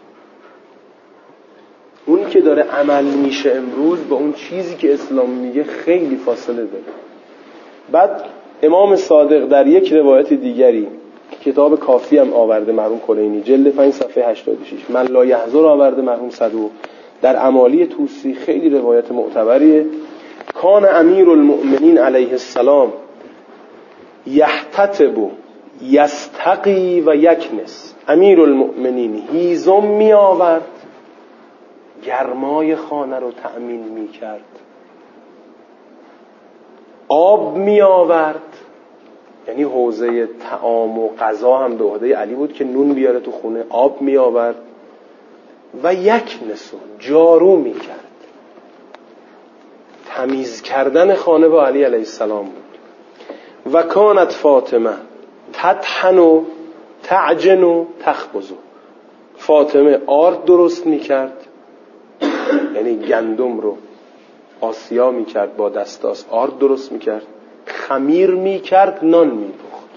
اون که داره عمل میشه امروز با اون چیزی که اسلام میگه خیلی فاصله داره. بعد امام صادق در یک روایت دیگری، کتاب کافی هم آورده مرحوم کلینی، جلد پنج صفحه هشتاد و شش، من لا یحضر آورده مرحوم صدوق، در امالی توسی خیلی روایت معتبریه. کان امیر المؤمنین علیه السلام یحتطب یستقی و یکنس. امیر المؤمنین هیزم می آورد، گرمای خانه رو تأمین می کرد، آب می آورد، یعنی حوزه طعام و غذا هم به عهده علی بود که نون بیاره تو خونه، آب می آورد و یکنس، جارو می کرد. تمیز کردن خانه با علی علیه السلام بود. و کانت فاطمه تطحن و تعجن و تخبز. فاطمه آرد درست میکرد، یعنی گندم رو آسیا میکرد، با دستاس آرد درست میکرد، خمیر میکرد، نان میپخت.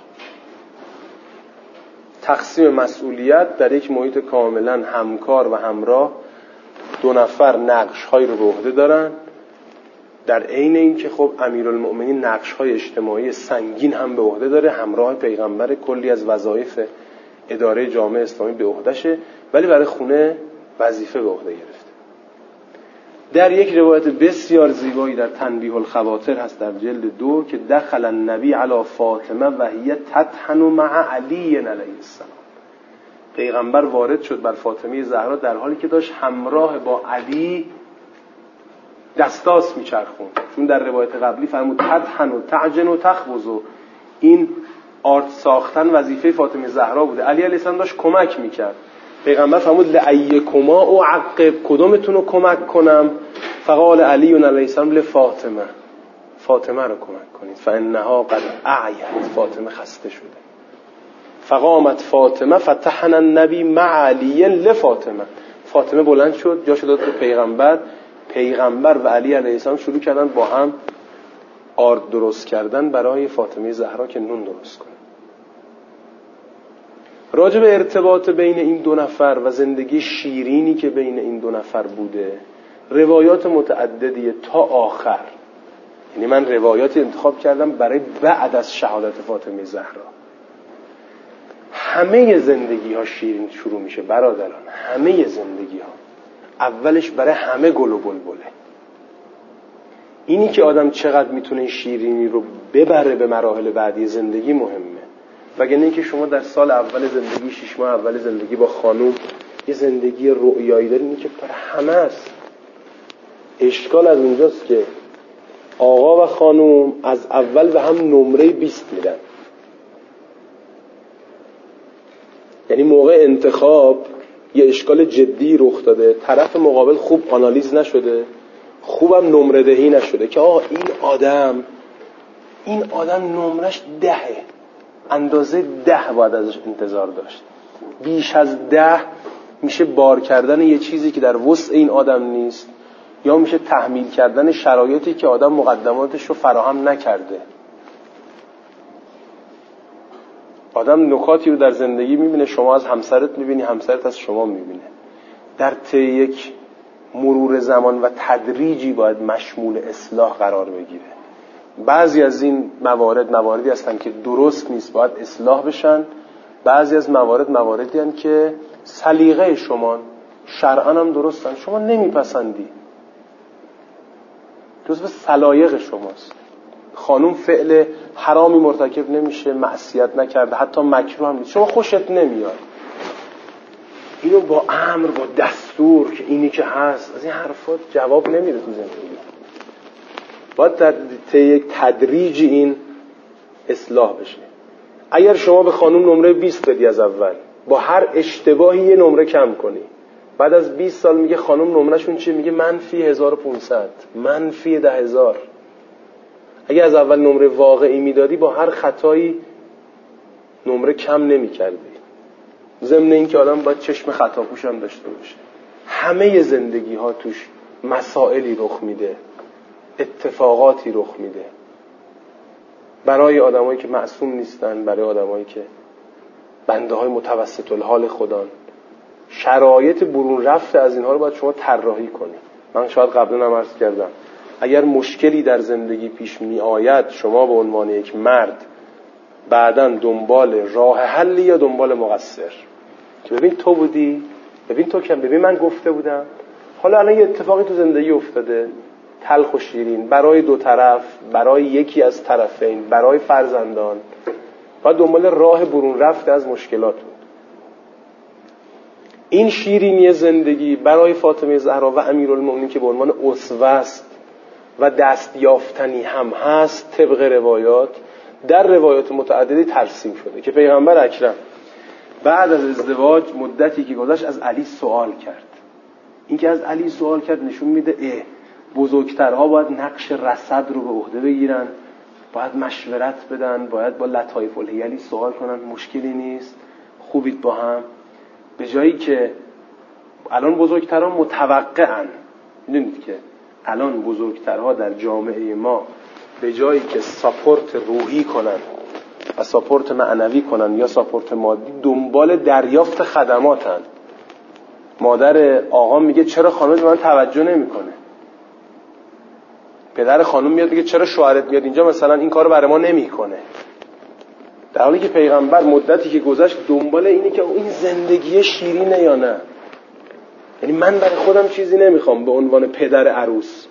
تقسیم مسئولیت در یک محیط کاملا همکار و همراه، دو نفر نقش هایی رو به عهده دارن، در عین اینکه خب امیرالمؤمنین نقش‌های اجتماعی سنگین هم به عهده داره، همراه پیغمبر کلی از وظایف اداره جامعه اسلامی به عهدهشه، ولی برای خونه وظیفه به عهده گرفته. در یک روایت بسیار زیبایی در تنبیه الخواطر هست در جلد دو که دخل النبی علی فاطمه و هی تطحن مع علی علیه السلام. پیغمبر وارد شد بر فاطمه زهرا در حالی که داشت همراه با علی دستاس میچرخون، چون در روایت قبلی فرمود تطحن و تعجن و تخبز، و این آرد ساختن وظیفه فاطمه زهرا بوده، علی علیه السلام داشت کمک میکرد. پیغمبر فرمود لایکما او عقب، کدومتون رو کمک کنم؟ فقال علی علیه السلام لفاطمه، فاطمه رو کمک کنید، فانها قد اعیت، فاطمه خسته شده. فقامت فاطمه فتحن النبی مع علی لفاطمه، فاطمه بلند شد، جاشو داد به پیغمبر، پیغمبر و علی علیه السلام شروع کردن با هم آرد درست کردن برای فاطمه زهرا که نون درست کنه. راجع به ارتباط بین این دو نفر و زندگی شیرینی که بین این دو نفر بوده روایات متعددیه تا آخر. یعنی من روایاتی انتخاب کردم برای بعد از شهادت فاطمه زهرا. همه زندگی ها شیرین شروع میشه برادران، همه زندگی ها اولش برای همه گل و بلبله. اینی که آدم چقدر میتونه شیرینی رو ببره به مراحل بعدی زندگی مهمه. وگرنه اینکه شما در سال اول زندگی، شش ماه اول زندگی با خانوم یه زندگی رؤیایی دارین، این که برای همه است. اشکال از اونجاست که آقا و خانوم از اول به هم نمره بیست میدن. یعنی موقع انتخاب یه اشکال جدی رخ داده، طرف مقابل خوب آنالیز نشده، خوبم نمره دهی نشده که آه این آدم این آدم نمرش دهه، اندازه ده باید ازش انتظار داشت. بیش از ده میشه بار کردن یه چیزی که در وسع این آدم نیست، یا میشه تحمیل کردن شرایطی که آدم مقدماتش رو فراهم نکرده. آدم نکاتی رو در زندگی میبینه، شما از همسرت میبینی، همسرت از شما میبینه. در طی یک مرور زمان و تدریجی باید مشمول اصلاح قرار بگیره. بعضی از این موارد مواردی هستن که درست نیست، باید اصلاح بشن. بعضی از موارد مواردی هستن که سلیقه شما شرعاً هم درستن، شما نمیپسندی، جزو سلایق شماست. خانوم فعل حرامی مرتکب نمیشه، معصیت نکرده، حتی مکروه هم نیست، شما خوشت نمیاد. اینو با امر، با دستور که اینی که هست، از این حرفات جواب نمیده تو زندگی. باید در طی یک تدریج این اصلاح بشه. اگر شما به خانوم نمره بیست بدی از اول، با هر اشتباهی یه نمره کم کنی، بعد از بیست سال میگه خانوم نمرهشون چیه؟ میگه منفی هزار و پونصد، منفی ده هزار. اگه از اول نمره واقعی میدادی، با هر خطایی نمره کم نمی کردی. ضمن این که آدم باید چشم خطاپوش هم داشته باشه. همه زندگی ها توش مسائلی رخ میده، اتفاقاتی رخ میده، برای آدمایی که معصوم نیستن، برای آدمایی که بنده های متوسط الحال خدان. شرایط برون رفته از اینها رو باید شما طراحی کنید. من شاید قبلا هم عرض کردم، اگر مشکلی در زندگی پیش می آید، شما به عنوان یک مرد بعداً دنبال راه حلی یا دنبال مقصر که ببین تو بودی، ببین تو کم، ببین من گفته بودم. حالا الان یه اتفاقی تو زندگی افتاده، تلخ و شیرین، برای دو طرف، برای یکی از طرفین، برای فرزندان، باید دنبال راه برون رفته از مشکلات بود. این شیرینی زندگی برای فاطمه زهرا و امیرالمومنین که به عنوان اسوه است و دستیافتنی هم هست، طبق روایات در روایات متعددی ترسیم شده که پیغمبر اکرم بعد از ازدواج مدتی که گذشت از علی سوال کرد. این که از علی سوال کرد نشون میده اه بزرگترها باید نقش رصد رو به عهده بگیرن، باید مشورت بدن، باید با لطایف الحیلی سوال کنن، مشکلی نیست، خوبید با هم. به جایی که الان بزرگترها متوقعن، میدونید که الان بزرگترها در جامعه ما به جایی که ساپورت روحی کنن و ساپورت معنوی کنن یا ساپورت مادی، دنبال دریافت خدماتن. مادر آقا میگه چرا خانم به من توجه نمیکنه؟ پدر خانم میاد میگه چرا شوهرت میاد اینجا مثلا این کارو برای ما نمیکنه؟ در حالی که پیغمبر مدتی که گذشت دنبال اینه که این زندگی شیرینه یا نه. یعنی من برای خودم چیزی نمیخوام، به عنوان پدر عروس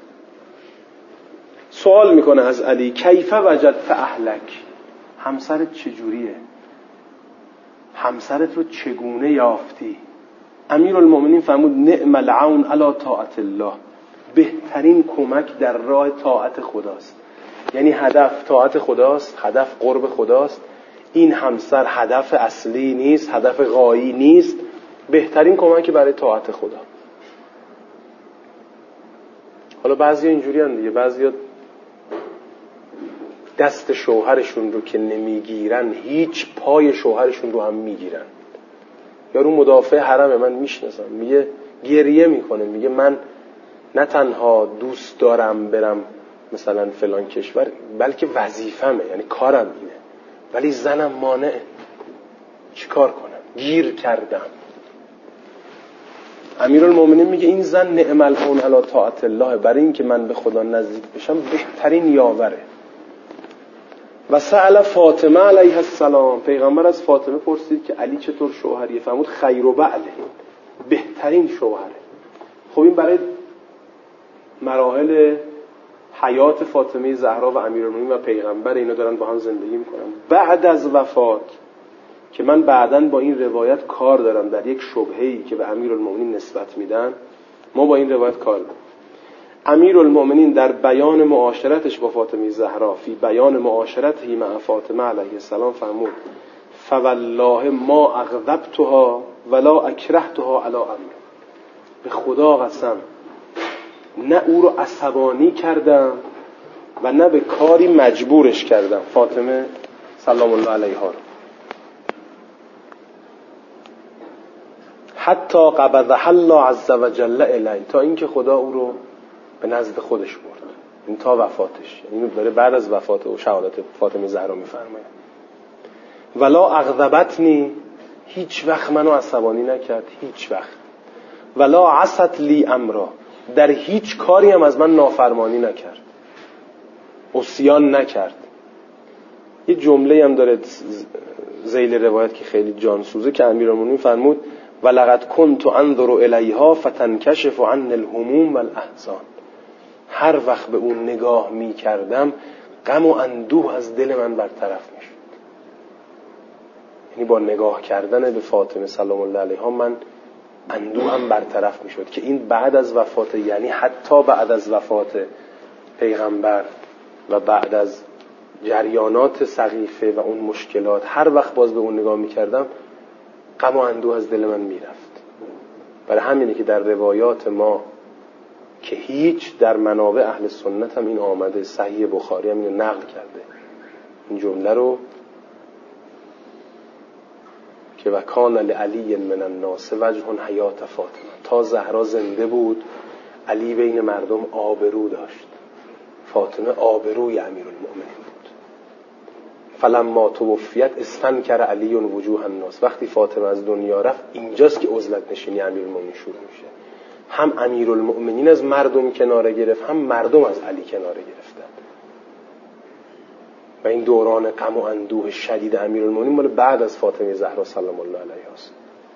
سوال میکنه از علی کیف وجدت اهلک، همسرت چجوریه؟ همسرت رو چگونه یافتی؟ امیرالمومنین فرمود نعم العون علی طاعت الله، بهترین کمک در راه طاعت خداست. یعنی هدف طاعت خداست، هدف قرب خداست. این همسر هدف اصلی نیست، هدف غایی نیست، بهترین کمک برای طاعت خدا. حالا بعضی اینجوری هم دیگه، بعضی دست شوهرشون رو که نمیگیرن، هیچ پای شوهرشون رو هم میگیرن. یارو مدافع حرمه، من میشناسم، میگه گریه میکنه، میگه من نه تنها دوست دارم برم مثلا فلان کشور، بلکه وظیفمه، یعنی کارم اینه، ولی زنم مانعه، چیکار کنم؟ گیر کردم. امیرالمومنین میگه این زن نعم العون علی طاعت الله، برای این که من به خدا نزدیک بشم بهترین یاوره. و سأل فاطمه علیها السلام، پیغمبر از فاطمه پرسید که علی چطور شوهریه؟ فرمود خیر و بعله، بهترین شوهره. خب این برای مراحل حیات فاطمه زهرا و امیرالمومنین و پیغمبر، اینا دارن با هم زندگی میکنن. بعد از وفات که من بعداً با این روایت کار دارم در یک شبهه‌ای که به امیرالمومنین نسبت میدن، ما با این روایت کار دارم. امیرالمومنین در بیان معاشرتش با فاطمه زهرا، فی بیان معاشرته مع فاطمه علیه السلام فرمود فوالله ما اغضبتها ولا اکرهتها علی امر. به خدا قسم نه او رو عصبانی کردم و نه به کاری مجبورش کردم، فاطمه سلام الله علیها رو. حتی قبضها الله عز وجل الی، تا اینکه خدا او رو به نزد خودش برد. این تا وفاتش، یعنی داره بعد از وفات و شهادت فاطمه زهرا میفرماید ولا اغضبتنی، هیچ وقت منو عصبانی نکرد، هیچ وقت. ولا عصت لی امرا، در هیچ کاری هم از من نافرمانی نکرد، عصیان نکرد. یه جمله هم داره ذیل روایت که خیلی جانسوزه که امیرالمومنین فرمود ولقد كنت انظر الیها فتنکشف عن الهموم والاحزان. هر وقت به اون نگاه می کردم غم و اندوه از دل من برطرف می شد. یعنی با نگاه کردن به فاطمه سلام الله علیها من اندوه هم برطرف می شد. که این بعد از وفات، یعنی حتی بعد از وفات پیغمبر و بعد از جریانات سقیفه و اون مشکلات، هر وقت باز به اون نگاه می کردم غم و اندوه از دل من می رفت. برای همینه که در روایات ما که هیچ، در منابع اهل سنت هم این آمده، صحیح بخاری هم اینو نقل کرده، این جمله رو که وکان لعلی من الناس وجه حیات فاطمه، تا زهرا زنده بود علی بین مردم آبرو داشت، فاطمه آبروی امیرالمومنین بود. فلما توفیت استنکر علی وجوه الناس، وقتی فاطمه از دنیا رفت اینجاست که عزلت نشینی امیرالمومنین شروع میشه. هم امیرالمومنین از مردم کناره گرفت، هم مردم از علی کناره گرفتن. و این دوران غم و اندوه شدید امیرالمومنین مال بعد از فاطمه زهرا سلام الله علیها است.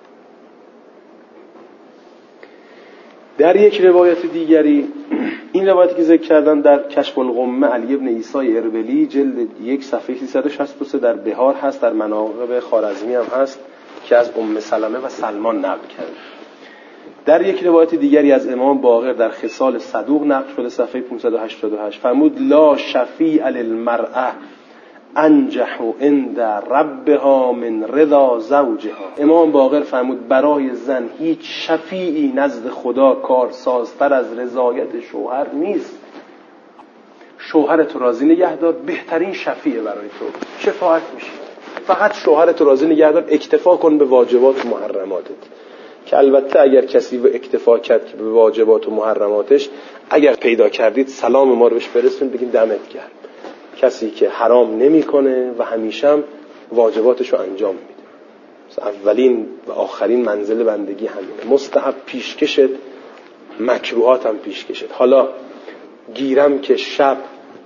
در یک روایت دیگری، این روایتی که ذکر کردن در کشف الغمه علی ابن عیسی اربلی جلد یک صفحه سیصد و شصت و سه در بهار هست، در مناقب خوارزمی هم هست که از ام سلمه و سلمان نقل کرده. در یک روایت دیگری از امام باقر در خصال صدوق نقل شده صفحه پانصد و هشتاد و هشت فرمود لا شفیع للمرأة انجح عند ربها من رضا زوجها. امام باقر فرمود برای زن هیچ شفیعی نزد خدا کارسازتر از رضایت شوهر نیست. شوهرت راضی نگه دار، بهترین شفیع برای تو، شفاعت میشه. فقط شوهرت راضی نگه دار، اکتفا کن به واجبات و محرماتت. که البته اگر کسی به اکتفا کرد که به واجبات و محرماتش، اگر پیدا کردید سلام ما رو بهش برسون، بگین دمت گرم. کسی که حرام نمیکنه و همیشه هم واجباتش رو انجام میده، اولین و آخرین منزل بندگی همینه. مستحب پیش کشد، مکروهات هم پیش کشد. حالا گیرم که شب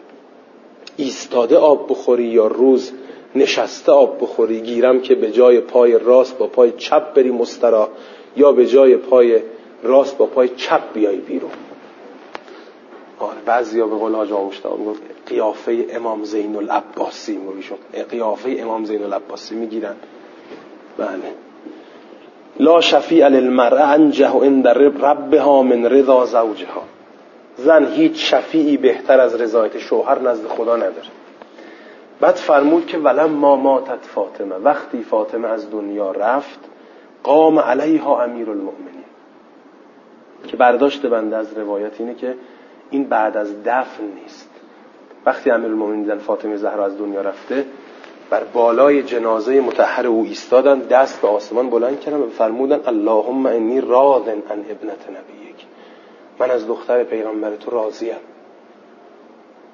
ایستاده آب بخوری یا روز نشسته آب بخوری، گیرم که به جای پای راست با پای چپ بری مستراح، یا به جای پای راست با پای چپ بیای بیرون. آره بعضیا به قول حاج آقا مشتاق میگفت قیافه امام زین العباسی میگیشون، قیافه امام زین العباسی میگیرن. بله. لا شفیع للمرأة انجح عند ربها من رضا زوجها. زن هیچ شفیعی بهتر از رضایت شوهر نزد خدا نداره. بعد فرمود که ولما ماتت فاطمه، وقتی فاطمه از دنیا رفت قام علیها امیرالمؤمنین. که برداشت بنده از روایت اینه که این بعد از دفن نیست. وقتی امیرالمؤمنین دیدن فاطمه زهرا از دنیا رفته، بر بالای جنازه مطهر او ایستادن، دست به آسمان بلند کردن و فرمودن اللهم انی راض عن ابنة نبیک، من از دختر پیغمبر تو راضیم.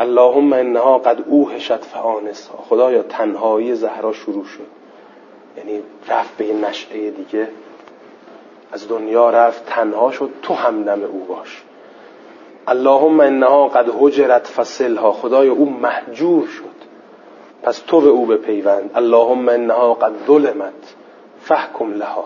اللهم انها قد اوحشت فآنسها، خدایا تنهایی زهرا شروع شد، یعنی رفت به این نشأه دیگه، از دنیا رفت، تنها شد، تو همدم او باش. اللهم انها قد هجرت فصلها، خدایا او مهجور شد پس تو به او بپیوند. اللهم انها قد ظلمت فاحکم لها،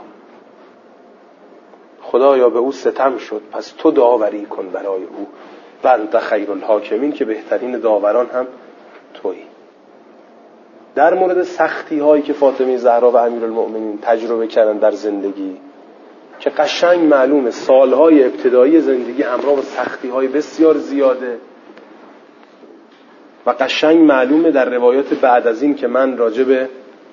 خدایا به او ستم شد پس تو داوری کن برای او. و انت خیر الحاکمین، که بهترین داوران هم تویی. در مورد سختی هایی که فاطمه زهرا و امیرالمؤمنین تجربه کردن در زندگی که قشنگ معلومه سالهای ابتدایی زندگی همراه با سختی های بسیار زیاده و قشنگ معلومه در روایات بعد از این که من راجع به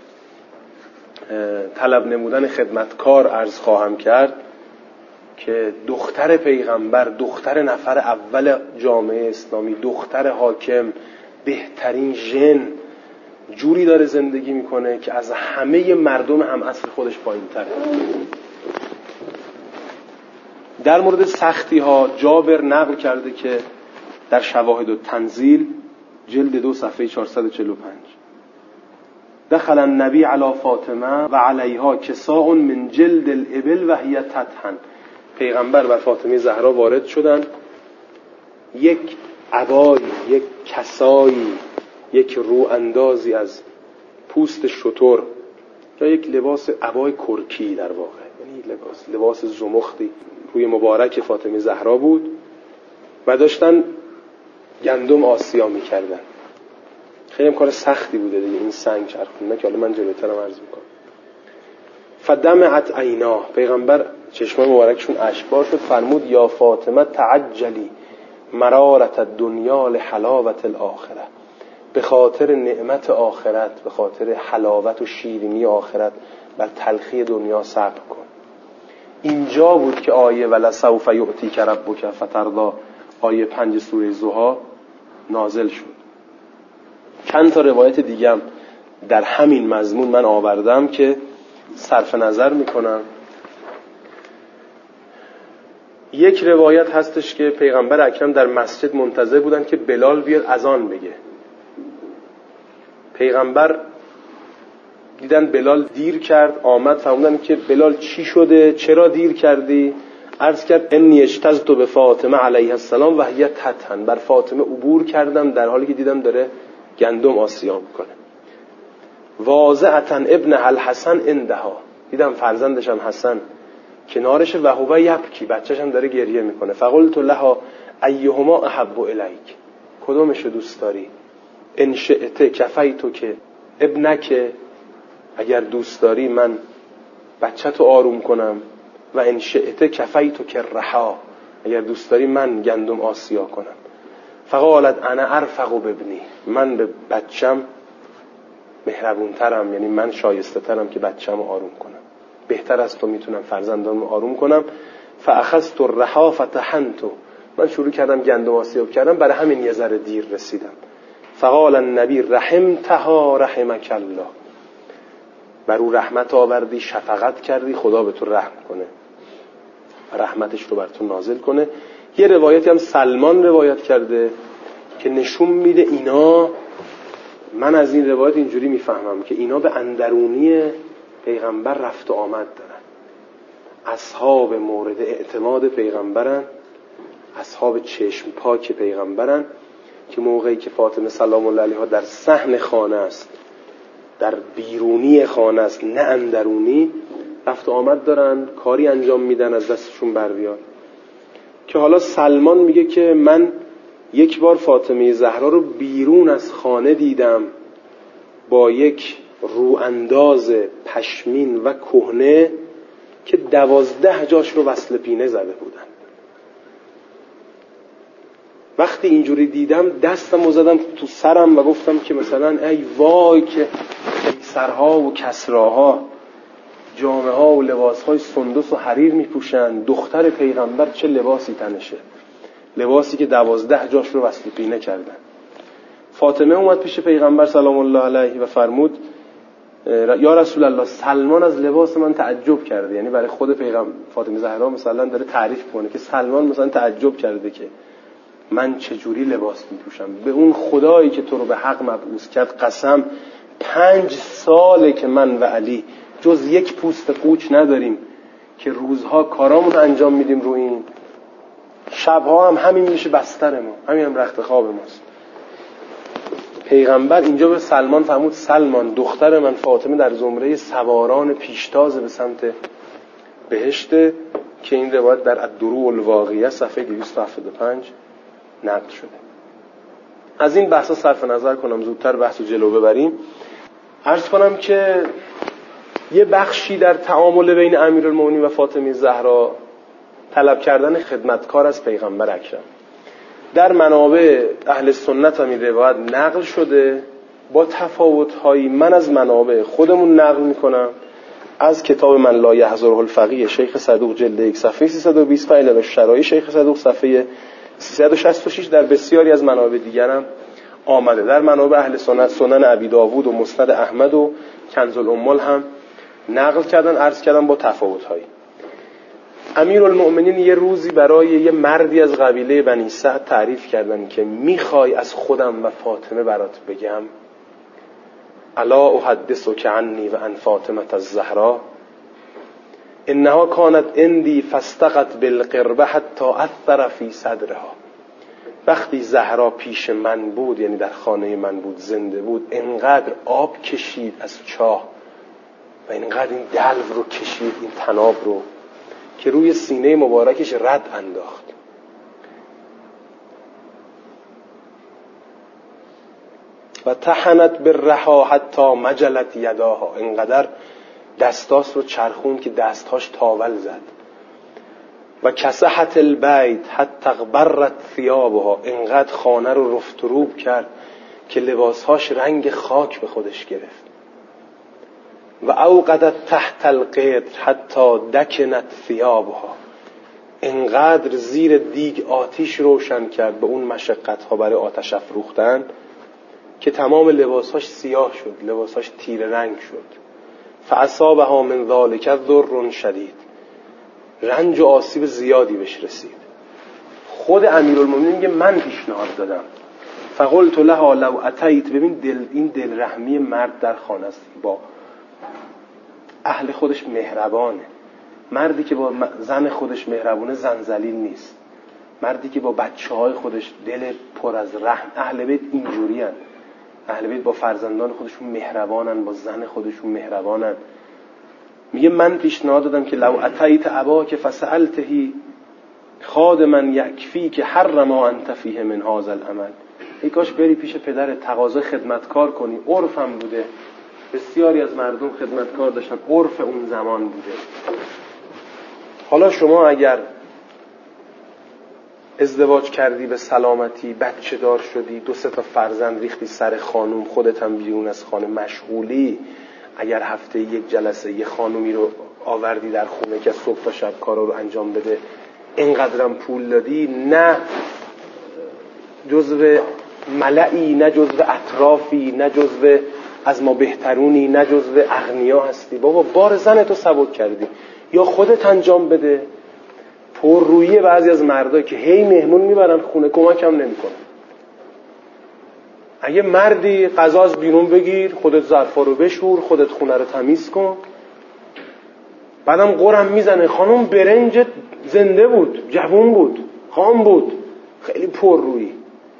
طلب نمودن خدمتکار عرض خواهم کرد که دختر پیغمبر، دختر نفر اول جامعه اسلامی، دختر حاکم، بهترین ژن، جوری داره زندگی میکنه که از همه مردم هم عصر خودش پایین تره. در مورد سختی ها جابر نقل کرده که در شواهد و تنزیل جلد دو صفحه چهارصد و چهل و پنج دخل النبی علی فاطمه و علیها کساء من جلد الابل و هی تطحن، پیغمبر و فاطمه زهرا وارد شدن، یک عبایی، یک کسایی، یک رو اندازی از پوست شتر یا یک لباس عبای کرکی در واقع، یعنی لباس لباس زمختی روی مبارک فاطمه زهرا بود و داشتن گندم آسیا میکردن. خیلی هم کار سختی بوده دیگه این سنگ چرخوندن که حالا من جلوترم عرض میکنم. فدمعت عینا، پیغمبر چشمان مبارکشون اشکبار شد، فرمود یا فاطمه تعجلی مرارت الدنیا لحلاوت الاخره، به خاطر نعمت آخرت، به خاطر حلاوت و شیرینی آخرت بر تلخی دنیا صبر کن. اینجا بود که آیه ولسوف یعطیک ربک فترضی، آیه پنج سوره ضحی نازل شد. چند تا روایت دیگه هم در همین مضمون من آوردم که صرف نظر میکنم. یک روایت هستش که پیغمبر اکرم در مسجد منتظر بودن که بلال بیاد اذان بگه. پیغمبر دیدن بلال دیر کرد، آمد، فرمودن که بلال چی شده، چرا دیر کردی؟ عرض کرد انی اجتزت به فاطمه علیها السلام و هی تطحن، بر فاطمه عبور کردم در حالی که دیدم داره گندم آسیا میکنه. واضعتا ابن الحسن عندها، دیدم فرزندشم حسن کنارش و هو یبکی، بچه‌شم داره گریه میکنه. فقلت لها ایهما احب الیک، کدومش دوست داری؟ ان شئت کفیتو که ابنک، اگر دوست داری من بچه‌تو آروم کنم، و ان شئت کفیتو که رها، اگر دوست داری من گندم آسیا کنم. فقالت انا ارفق بابنی، من به بچم مهربونترم، یعنی من شایسته ترم که بچه‌مو آروم کنم، بهتر از تو میتونم فرزندانمو آروم کنم. فاخذت الرحا فتحنت، من شروع کردم گندم آسیاب کردم، برای همین یه ذره دیر رسیدم. فقال النبی رحمتها رحمک الله، بر او رحمت آوردی، شفقت کردی، خدا به تو رحم کنه، رحمتش رو بر تو نازل کنه. یه روایتی هم سلمان روایت کرده که نشون میده اینا، من از این روایت اینجوری میفهمم که اینا به اندرونی پیغمبر رفت و آمد دارن، اصحاب مورد اعتماد پیغمبرن، اصحاب چشم پاک پیغمبرن، که موقعی که فاطمه سلام الله علیها در صحن خانه است، در بیرونی خانه است نه اندرونی، رفت و آمد دارن، کاری انجام میدن از دستشون بر بیاد. که حالا سلمان میگه که من یک بار فاطمه زهرا رو بیرون از خانه دیدم با یک رو انداز پشمین و کهنه که دوازده جاش رو وصل پینه زده بودن. وقتی اینجوری دیدم دستم رو زدم تو سرم و گفتم که مثلا ای وای که سرها و کسراها جامه ها و لباس های سندس و حریر می پوشن، دختر پیغمبر چه لباسی تنشه، لباسی که دوازده جاش رو وصل پینه کردن. فاطمه اومد پیش پیغمبر سلام الله علیه و فرمود یا رسول الله سلمان از لباس من تعجب کرده، یعنی برای خود پیغمبر فاطمه زهرا مثلا داره تعریف کنه که سلمان مثلا تعجب کرده که من چجوری لباس میپوشم؟ به اون خدایی که تو رو به حق مبعوث کرد قسم، پنج ساله که من و علی جز یک پوست قوچ نداریم که روزها کارامون انجام میدیم رو این، شبها هم همین میشه بستر ما، همین هم رخت خواب ماست. پیغمبر اینجا به سلمان فرمود سلمان دختر من فاطمه در زمره سواران پیشتاز به سمت بهشته، که این روایت در الدروع الواقیه صفحه دویست و هفتاد و پنج نقل شده. از این بحثا صرف نظر کنم، زودتر بحثو جلو ببریم. عرض کنم که یه بخشی در تعامل بین امیرالمومنین و فاطمه زهرا طلب کردن خدمتکار از پیغمبر اکرم. در منابع اهل سنت هم این روایت نقل شده با تفاوت‌هایی. من از منابع خودمون نقل میکنم، از کتاب من لا یحضره الفقیه شیخ صدوق جلد یک صفحه سیصد و بیست و علاوه شرایع شیخ صدوق صفحه سیصد و شصت و شش. در بسیاری از منابع دیگرم آمده. در منابع اهل سنت سنن ابی داوود و مسند احمد و کنز الاموال هم نقل کردن، عرض کردن با تفاوت‌هایی. امیرالمؤمنین یه روزی برای یه مردی از قبیله بنی سعد تعریف کردن که میخوای از خودم و فاطمه برات بگم؟ الا احدثک عنی و عن فاطمه الزهرا انها كانت عندي فاستقت بالقربه حتى اثر في صدرها. وقتی زهرا پیش من بود، یعنی در خانه من بود، زنده بود، انقدر آب کشید از چاه و انقدر این دلو رو کشید، این تناب رو، که روی سینه مبارکش رد انداخت. و تحنت بالرحا حتی مجلت یداها، انقدر دستاش رو چرخوند که دستهاش تاول زد. و کسحت البیت حتی غبرت ثیابها، انقدر خانه رو رفت و روب کرد که لباسهاش رنگ خاک به خودش گرفت. و اوقدت تحت القدر حتی دکنت ثیابها، انقدر زیر دیگ آتیش روشن کرد به اون مشقت ها برای آتش افروختن که تمام لباسهاش سیاه شد، لباسهاش تیره رنگ شد. فاصابها من ذلک ضر شدید، رنج و آسیب زیادی بهش رسید. خود امیرالمومنین میگه من پیشنهاد دادم، فقلت لها لو اتیت، ببین دل این دلرحمی مرد در خانه است، با اهل خودش مهربانه. مردی که با زن خودش مهربونه زن ذلیل نیست. مردی که با بچه های خودش دل پر از رحم، اهل بیت اینجوری هن. اهل بیت با فرزندان خودشون مهربانن، با زن خودشون مهربانن. میگه من پیشنهاد دادم که لو اتیت اباک فسألتهی خادما یکفی که حرم انت فیه من هذا العمل، ای کاش بری پیش پدر تقاضا خدمتکار کنی. عرفم بوده، بسیاری از مردم خدمتکار داشتن، عرف اون زمان بوده. حالا شما اگر ازدواج کردی به سلامتی، بچه دار شدی، دو سه تا فرزند ریختی سر خانوم، خودت هم بیرون از خانه مشغولی، اگر هفته یک جلسه یه خانومی رو آوردی در خونه که صبح تا شب کارا رو انجام بده، اینقدرم پول دادی، نه جزو ملعی، نه جزو اطرافی، نه جزو از ما بهترونی، نه جزو اغنیا هستی. بابا بار زنتو سبک کردی، یا خودت انجام بده. پر رویه بعضی از مردها که هی مهمون میبرن خونه، کمک هم نمیکنن. اگه مردی غذا از بیرون بگیر، خودت ظرفا رو بشور، خودت خونه رو تمیز کن. بعدم قرم میزنه خانم برنجت زنده بود، جوون بود، خام بود، خیلی پر رویی.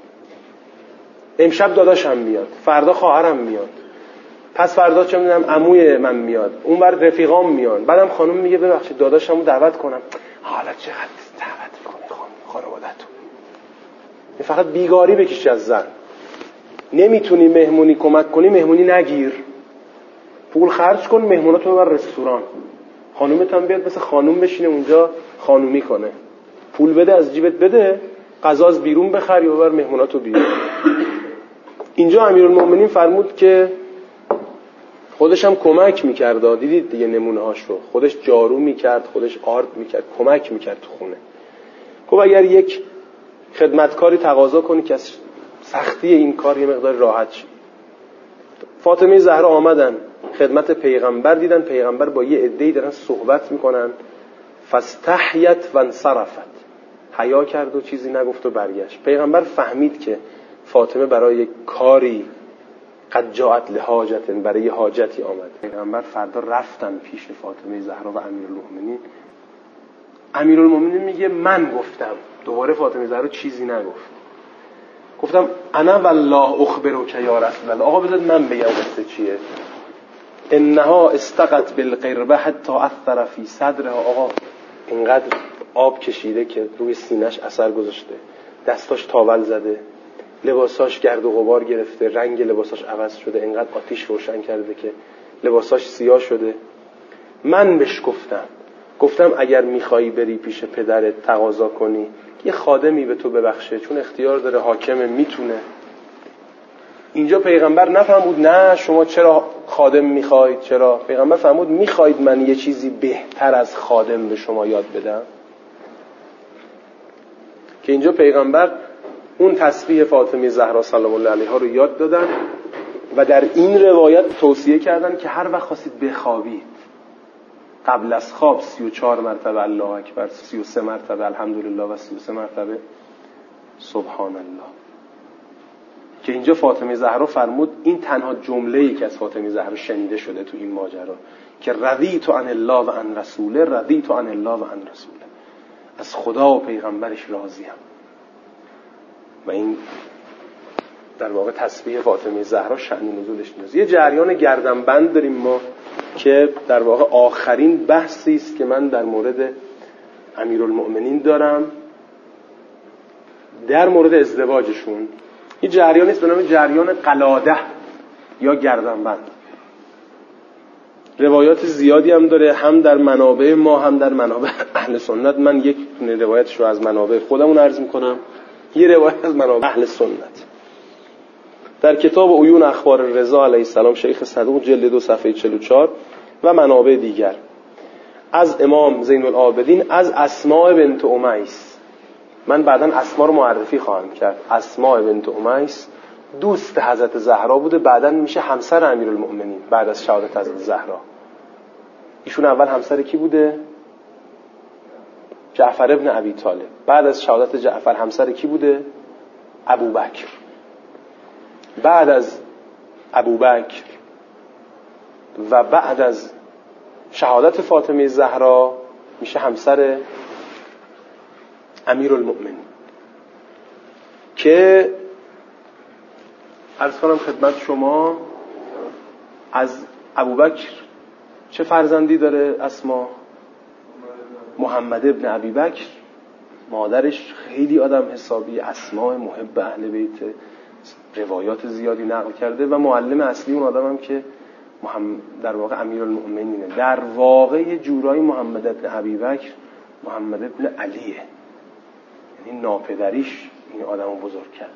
امشب داداشم میاد، فردا خواهرم میاد، پس فردا چه میدونم عموی من میاد، اون بر رفیقام میان. بعدم خانم میگه ببخشید داداشمو دعوت کنم. حالا چقدر دعوت میکنی خانم خانواده‌تو؟ فقط بیگاری بکشی از زن. نمیتونی مهمونی کمک کنی، مهمونی نگیر. پول خرج کن، مهموناتو ببر رستوران. خانومت هم بیاد مثل خانوم بشینه اونجا خانومی کنه. پول بده، از جیبت بده، غذا از بیرون بخر یا ببر مهموناتو بیار. اینجا امیرالمومنین فرمود که خودش هم کمک میکرد. دیدید دیگه نمونه هاشو، خودش جارو میکرد، خودش آرد میکرد، کمک میکرد تو خونه. خب اگر یک خدمتکاری تقاضا کنی که از سختی این کار یه مقدار راحت شد. فاطمه زهرا آمدن خدمت پیغمبر، دیدن پیغمبر با یه عده‌ای دارن صحبت میکنن. فاستحیت و انصرفت، حیا کرد و چیزی نگفت و برگشت. پیغمبر فهمید که فاطمه برای یک کاری قد جاءت لحاجت، برای حاجتی آمد. پیغمبر فردا رفتن پیش فاطمه زهرا و امیرالمؤمنین. امیرالمؤمنین میگه من گفتم. دوباره فاطمه زهرا چیزی نگفت. گفتم انا والله اخبرک یا رسول الله. آقا بذار من بگم قصه چیه. انها استقت بالقربه حتی اثر فی صدرها. آقا اینقدر آب کشیده که روی سینه‌اش اثر گذاشته، دستاش تاول زده، لباساش گرد و غبار گرفته، رنگ لباساش عوض شده، اینقدر آتیش روشن کرده که لباساش سیاه شده. من بهش گفتم گفتم اگر میخوایی بری پیش پدرت تقاضا کنی یه خادمی به تو ببخشه، چون اختیار داره، حاکمه، میتونه. اینجا پیغمبر نفهمود نه شما چرا خادم میخواید، چرا. پیغمبر فهمود میخواید من یه چیزی بهتر از خادم به شما یاد بدم. که اینجا پیغمبر اون تسبیح فاطمه زهرا سلام الله علیها رو یاد دادن و در این روایت توصیه کردن که هر وقت خواستید بخوابید قبل از خواب سی و چهار مرتبه الله اکبر، سی و سه مرتبه الحمدلله و سی و سه مرتبه سبحان الله. که اینجا فاطمه زهرا فرمود این تنها جمله‌ای که از فاطمه زهرا شنیده شده تو این ماجرا که رضیت عن الله و عن رسوله، رضیت عن الله و عن رسوله، از خدا و پیغمبرش راضیم. و این در واقع تسبیح فاطمه زهرا شأن نزولش نیست. یه جریان گردنبند داریم ما که در واقع آخرین بحثی است که من در مورد امیرالمؤمنین دارم در مورد ازدواجشون. این جریانی است به نام جریان قلاده یا گردنبند. روایات زیادی هم داره، هم در منابع ما هم در منابع اهل سنت. من یک روایتش رو از منابع خودمون عرض میکنم، یه روایت از منابع اهل سنت. در کتاب عیون اخبار رضا علیه السلام شیخ صدوق جلد دو صفحه چهل و چهار و منابع دیگر از امام زین العابدین از اسماء بنت امیس. من بعداً اسماء رو معرفی خواهم کرد. اسماء بنت امیس دوست حضرت زهرا بوده، بعداً میشه همسر امیرالمؤمنین بعد از شهادت حضرت زهرا. ایشون اول همسر کی بوده؟ جعفر ابن ابی طالب. بعد از شهادت جعفر همسر کی بوده؟ ابوبکر. بعد از ابوبکر و بعد از شهادت فاطمه زهرا میشه همسر امیرالمؤمنین. که عرض کنم خدمت شما از ابوبکر چه فرزندی داره اسما؟ محمد ابن ابی بکر. مادرش خیلی آدم حسابی، اسماء محب اهل بیت، روایات زیادی نقل کرده و معلم اصلی اون آدم هم که محمد در واقع امیرالمؤمنینه. در واقع یه جورایی محمد ابن ابی بکر محمد ابن علیه، یعنی ناپدریش این آدم رو بزرگ کرده.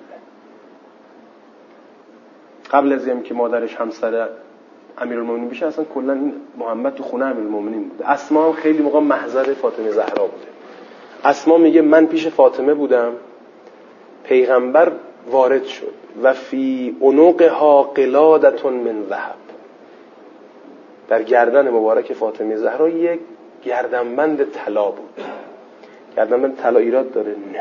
قبل از اینکه مادرش همسر امیرالمؤمنین بشه اصلا کلا این محمد تو خونه امیرالمؤمنین بوده. اسما هم خیلی موقع محضر فاطمه زهرا بوده. اسما میگه من پیش فاطمه بودم، پیغمبر وارد شد و فی عنقها قلادة من ذهب. در گردن مبارک فاطمه زهرا یک گردنبند طلا بود. گردنبند طلا ایراد داره؟ نه.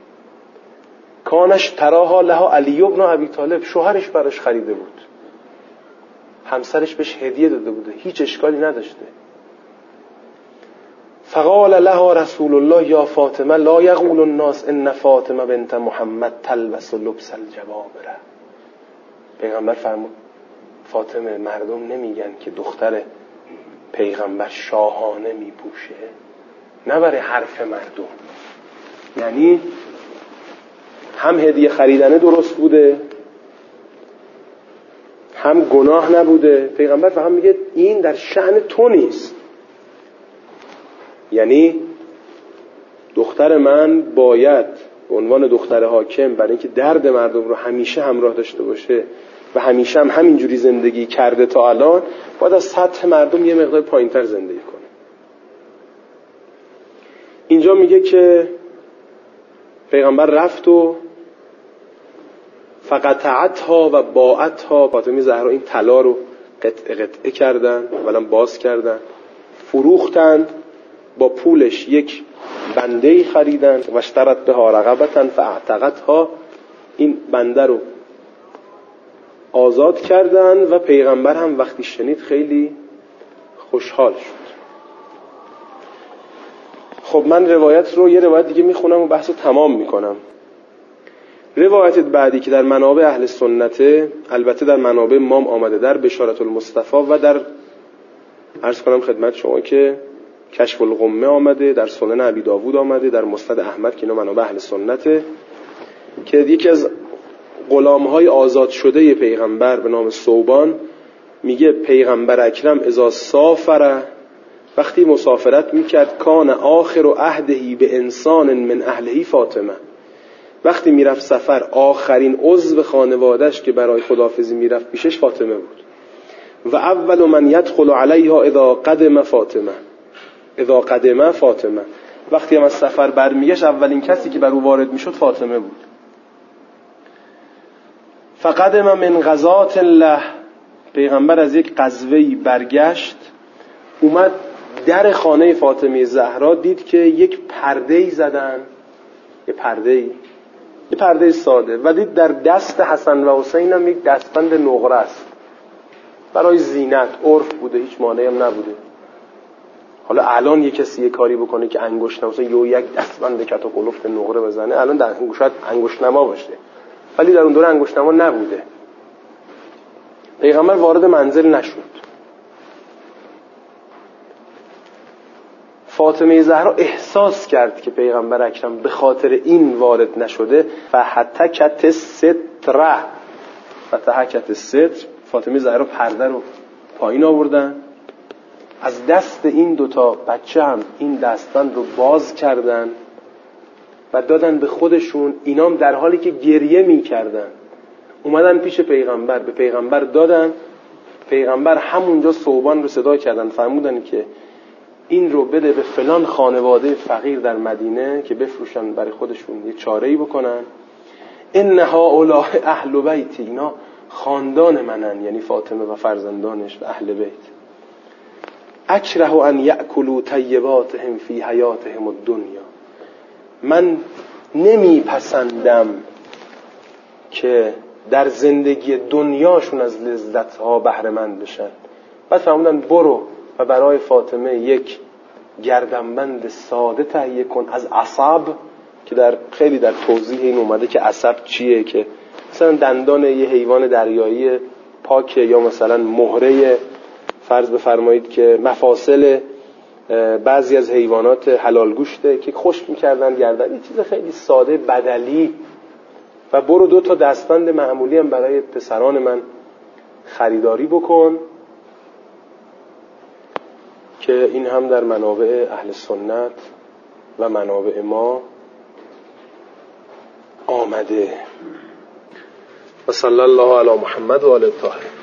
کانش تراها لها علی ابن ابی طالب، شوهرش براش خریده بود، همسرش بهش هدیه داده بوده، هیچ اشکالی نداشته. فقال لها رسول الله یا فاطمه لا یقول الناس ان فاطمه بنت محمد تلبس لبس الجبابره. پیغمبر فرمود فاطمه مردم نمیگن که دختر پیغمبر شاهانه میپوشه، نه برای حرف مردم. یعنی هم هدیه خریدنه درست بوده، هم گناه نبوده. پیغمبر فهم میگه این در شأن تو نیست. یعنی دختر من باید به عنوان دختر حاکم برای اینکه درد مردم رو همیشه همراه داشته باشه و همیشه هم همینجوری زندگی کرده تا الان، باید از سطح مردم یه مقدار پایین‌تر زندگی کنه. اینجا میگه که پیغمبر رفت و فقطعتها و باعتها. فاطمه زهرا این طلا رو قطعه قطعه کردن، اولا باز کردن، فروختند با پولش یک بنده‌ای خریدن و اشترت بها رقبة فاعتقتها، این بنده رو آزاد کردن و پیغمبر هم وقتی شنید خیلی خوشحال شد. خب من روایت رو یه روایت دیگه میخونم و بحث رو تمام میکنم. روایت بعدی که در منابع اهل سنته، البته در منابع امام آمده، در بشارت المصطفى و در عرض کنم خدمت شما که کشف الغمه آمده، در سنن ابی داوود آمده، در مسند احمد که اینا منابع اهل سنته، که یکی از غلام‌های آزاد شده پیغمبر به نام ثوبان میگه پیغمبر اکرم اذا سافر، وقتی مسافرت میکرد، کان آخر عهدهی به انسان من اهلهی فاطمه، وقتی میرفت سفر آخرین عضو خانواده‌اش که برای خداحافظی میرفت پیشش فاطمه بود. و اول من یدخل علیها اذا قدم فاطمه، اذا قدم فاطمه، وقتی هم از سفر برمیگشت اولین کسی که بر او وارد میشد فاطمه بود. فقدم من غزات الله، پیغمبر از یک غزوه‌ای برگشت، اومد در خانه فاطمه زهرا، دید که یک پرده‌ای زدن، یه پرده‌ای یه پرده ساده، و دید در دست حسن و حسین هم یک دستبند نقره است برای زینت، عرف بوده، هیچ مانعی هم نبوده. حالا الان یه کسی یه کاری بکنه که انگشت نما، مثلا یه یک دستبند کت و قلفت نقره بزنه، الان در انگشت انگشت نما باشه، ولی در اون دوره انگشت نما نبوده. پیغمبر وارد منزل نشد. فاطمه زهرا احساس کرد که پیغمبر اکرم به خاطر این وارد نشده، فحتکت ستره، فتحکت ستر، فاطمه زهرا پرده رو پایین آوردن، از دست این دوتا بچه هم این دستبند رو باز کردن و دادن به خودشون. اینام در حالی که گریه می کردن اومدن پیش پیغمبر، به پیغمبر دادن. پیغمبر همونجا ثوبان رو صدا کردن، فرمودن که این رو بده به فلان خانواده فقیر در مدینه که بفروشن برای خودشون یه چاره‌ای بکنن. ان هؤلاء اهل بیت، اینا خاندان منن، یعنی فاطمه و فرزندانش و اهل بیت. اکره ان یاکلوا طیباتهم فی حیاتهم الدنیا، من نمیپسندم که در زندگی دنیاشون از لذت‌ها بهره مند بشن. بعد فرمودن برو و برای فاطمه یک گردنبند ساده تهیه کن از عصب، که در خیلی در توضیح این اومده که عصب چیه، که مثلا دندان یه حیوان دریایی پاکه، یا مثلا مهره، فرض بفرمایید که مفاصل بعضی از حیوانات حلال گوشته که خشک می‌کردن گردن، یه چیز خیلی ساده بدلی. و برو دو تا دستبند معمولی هم برای پسران من خریداری بکن، که این هم در منابع اهل سنت و منابع ما آمده. و صلی الله علی محمد و آله الطاهرین.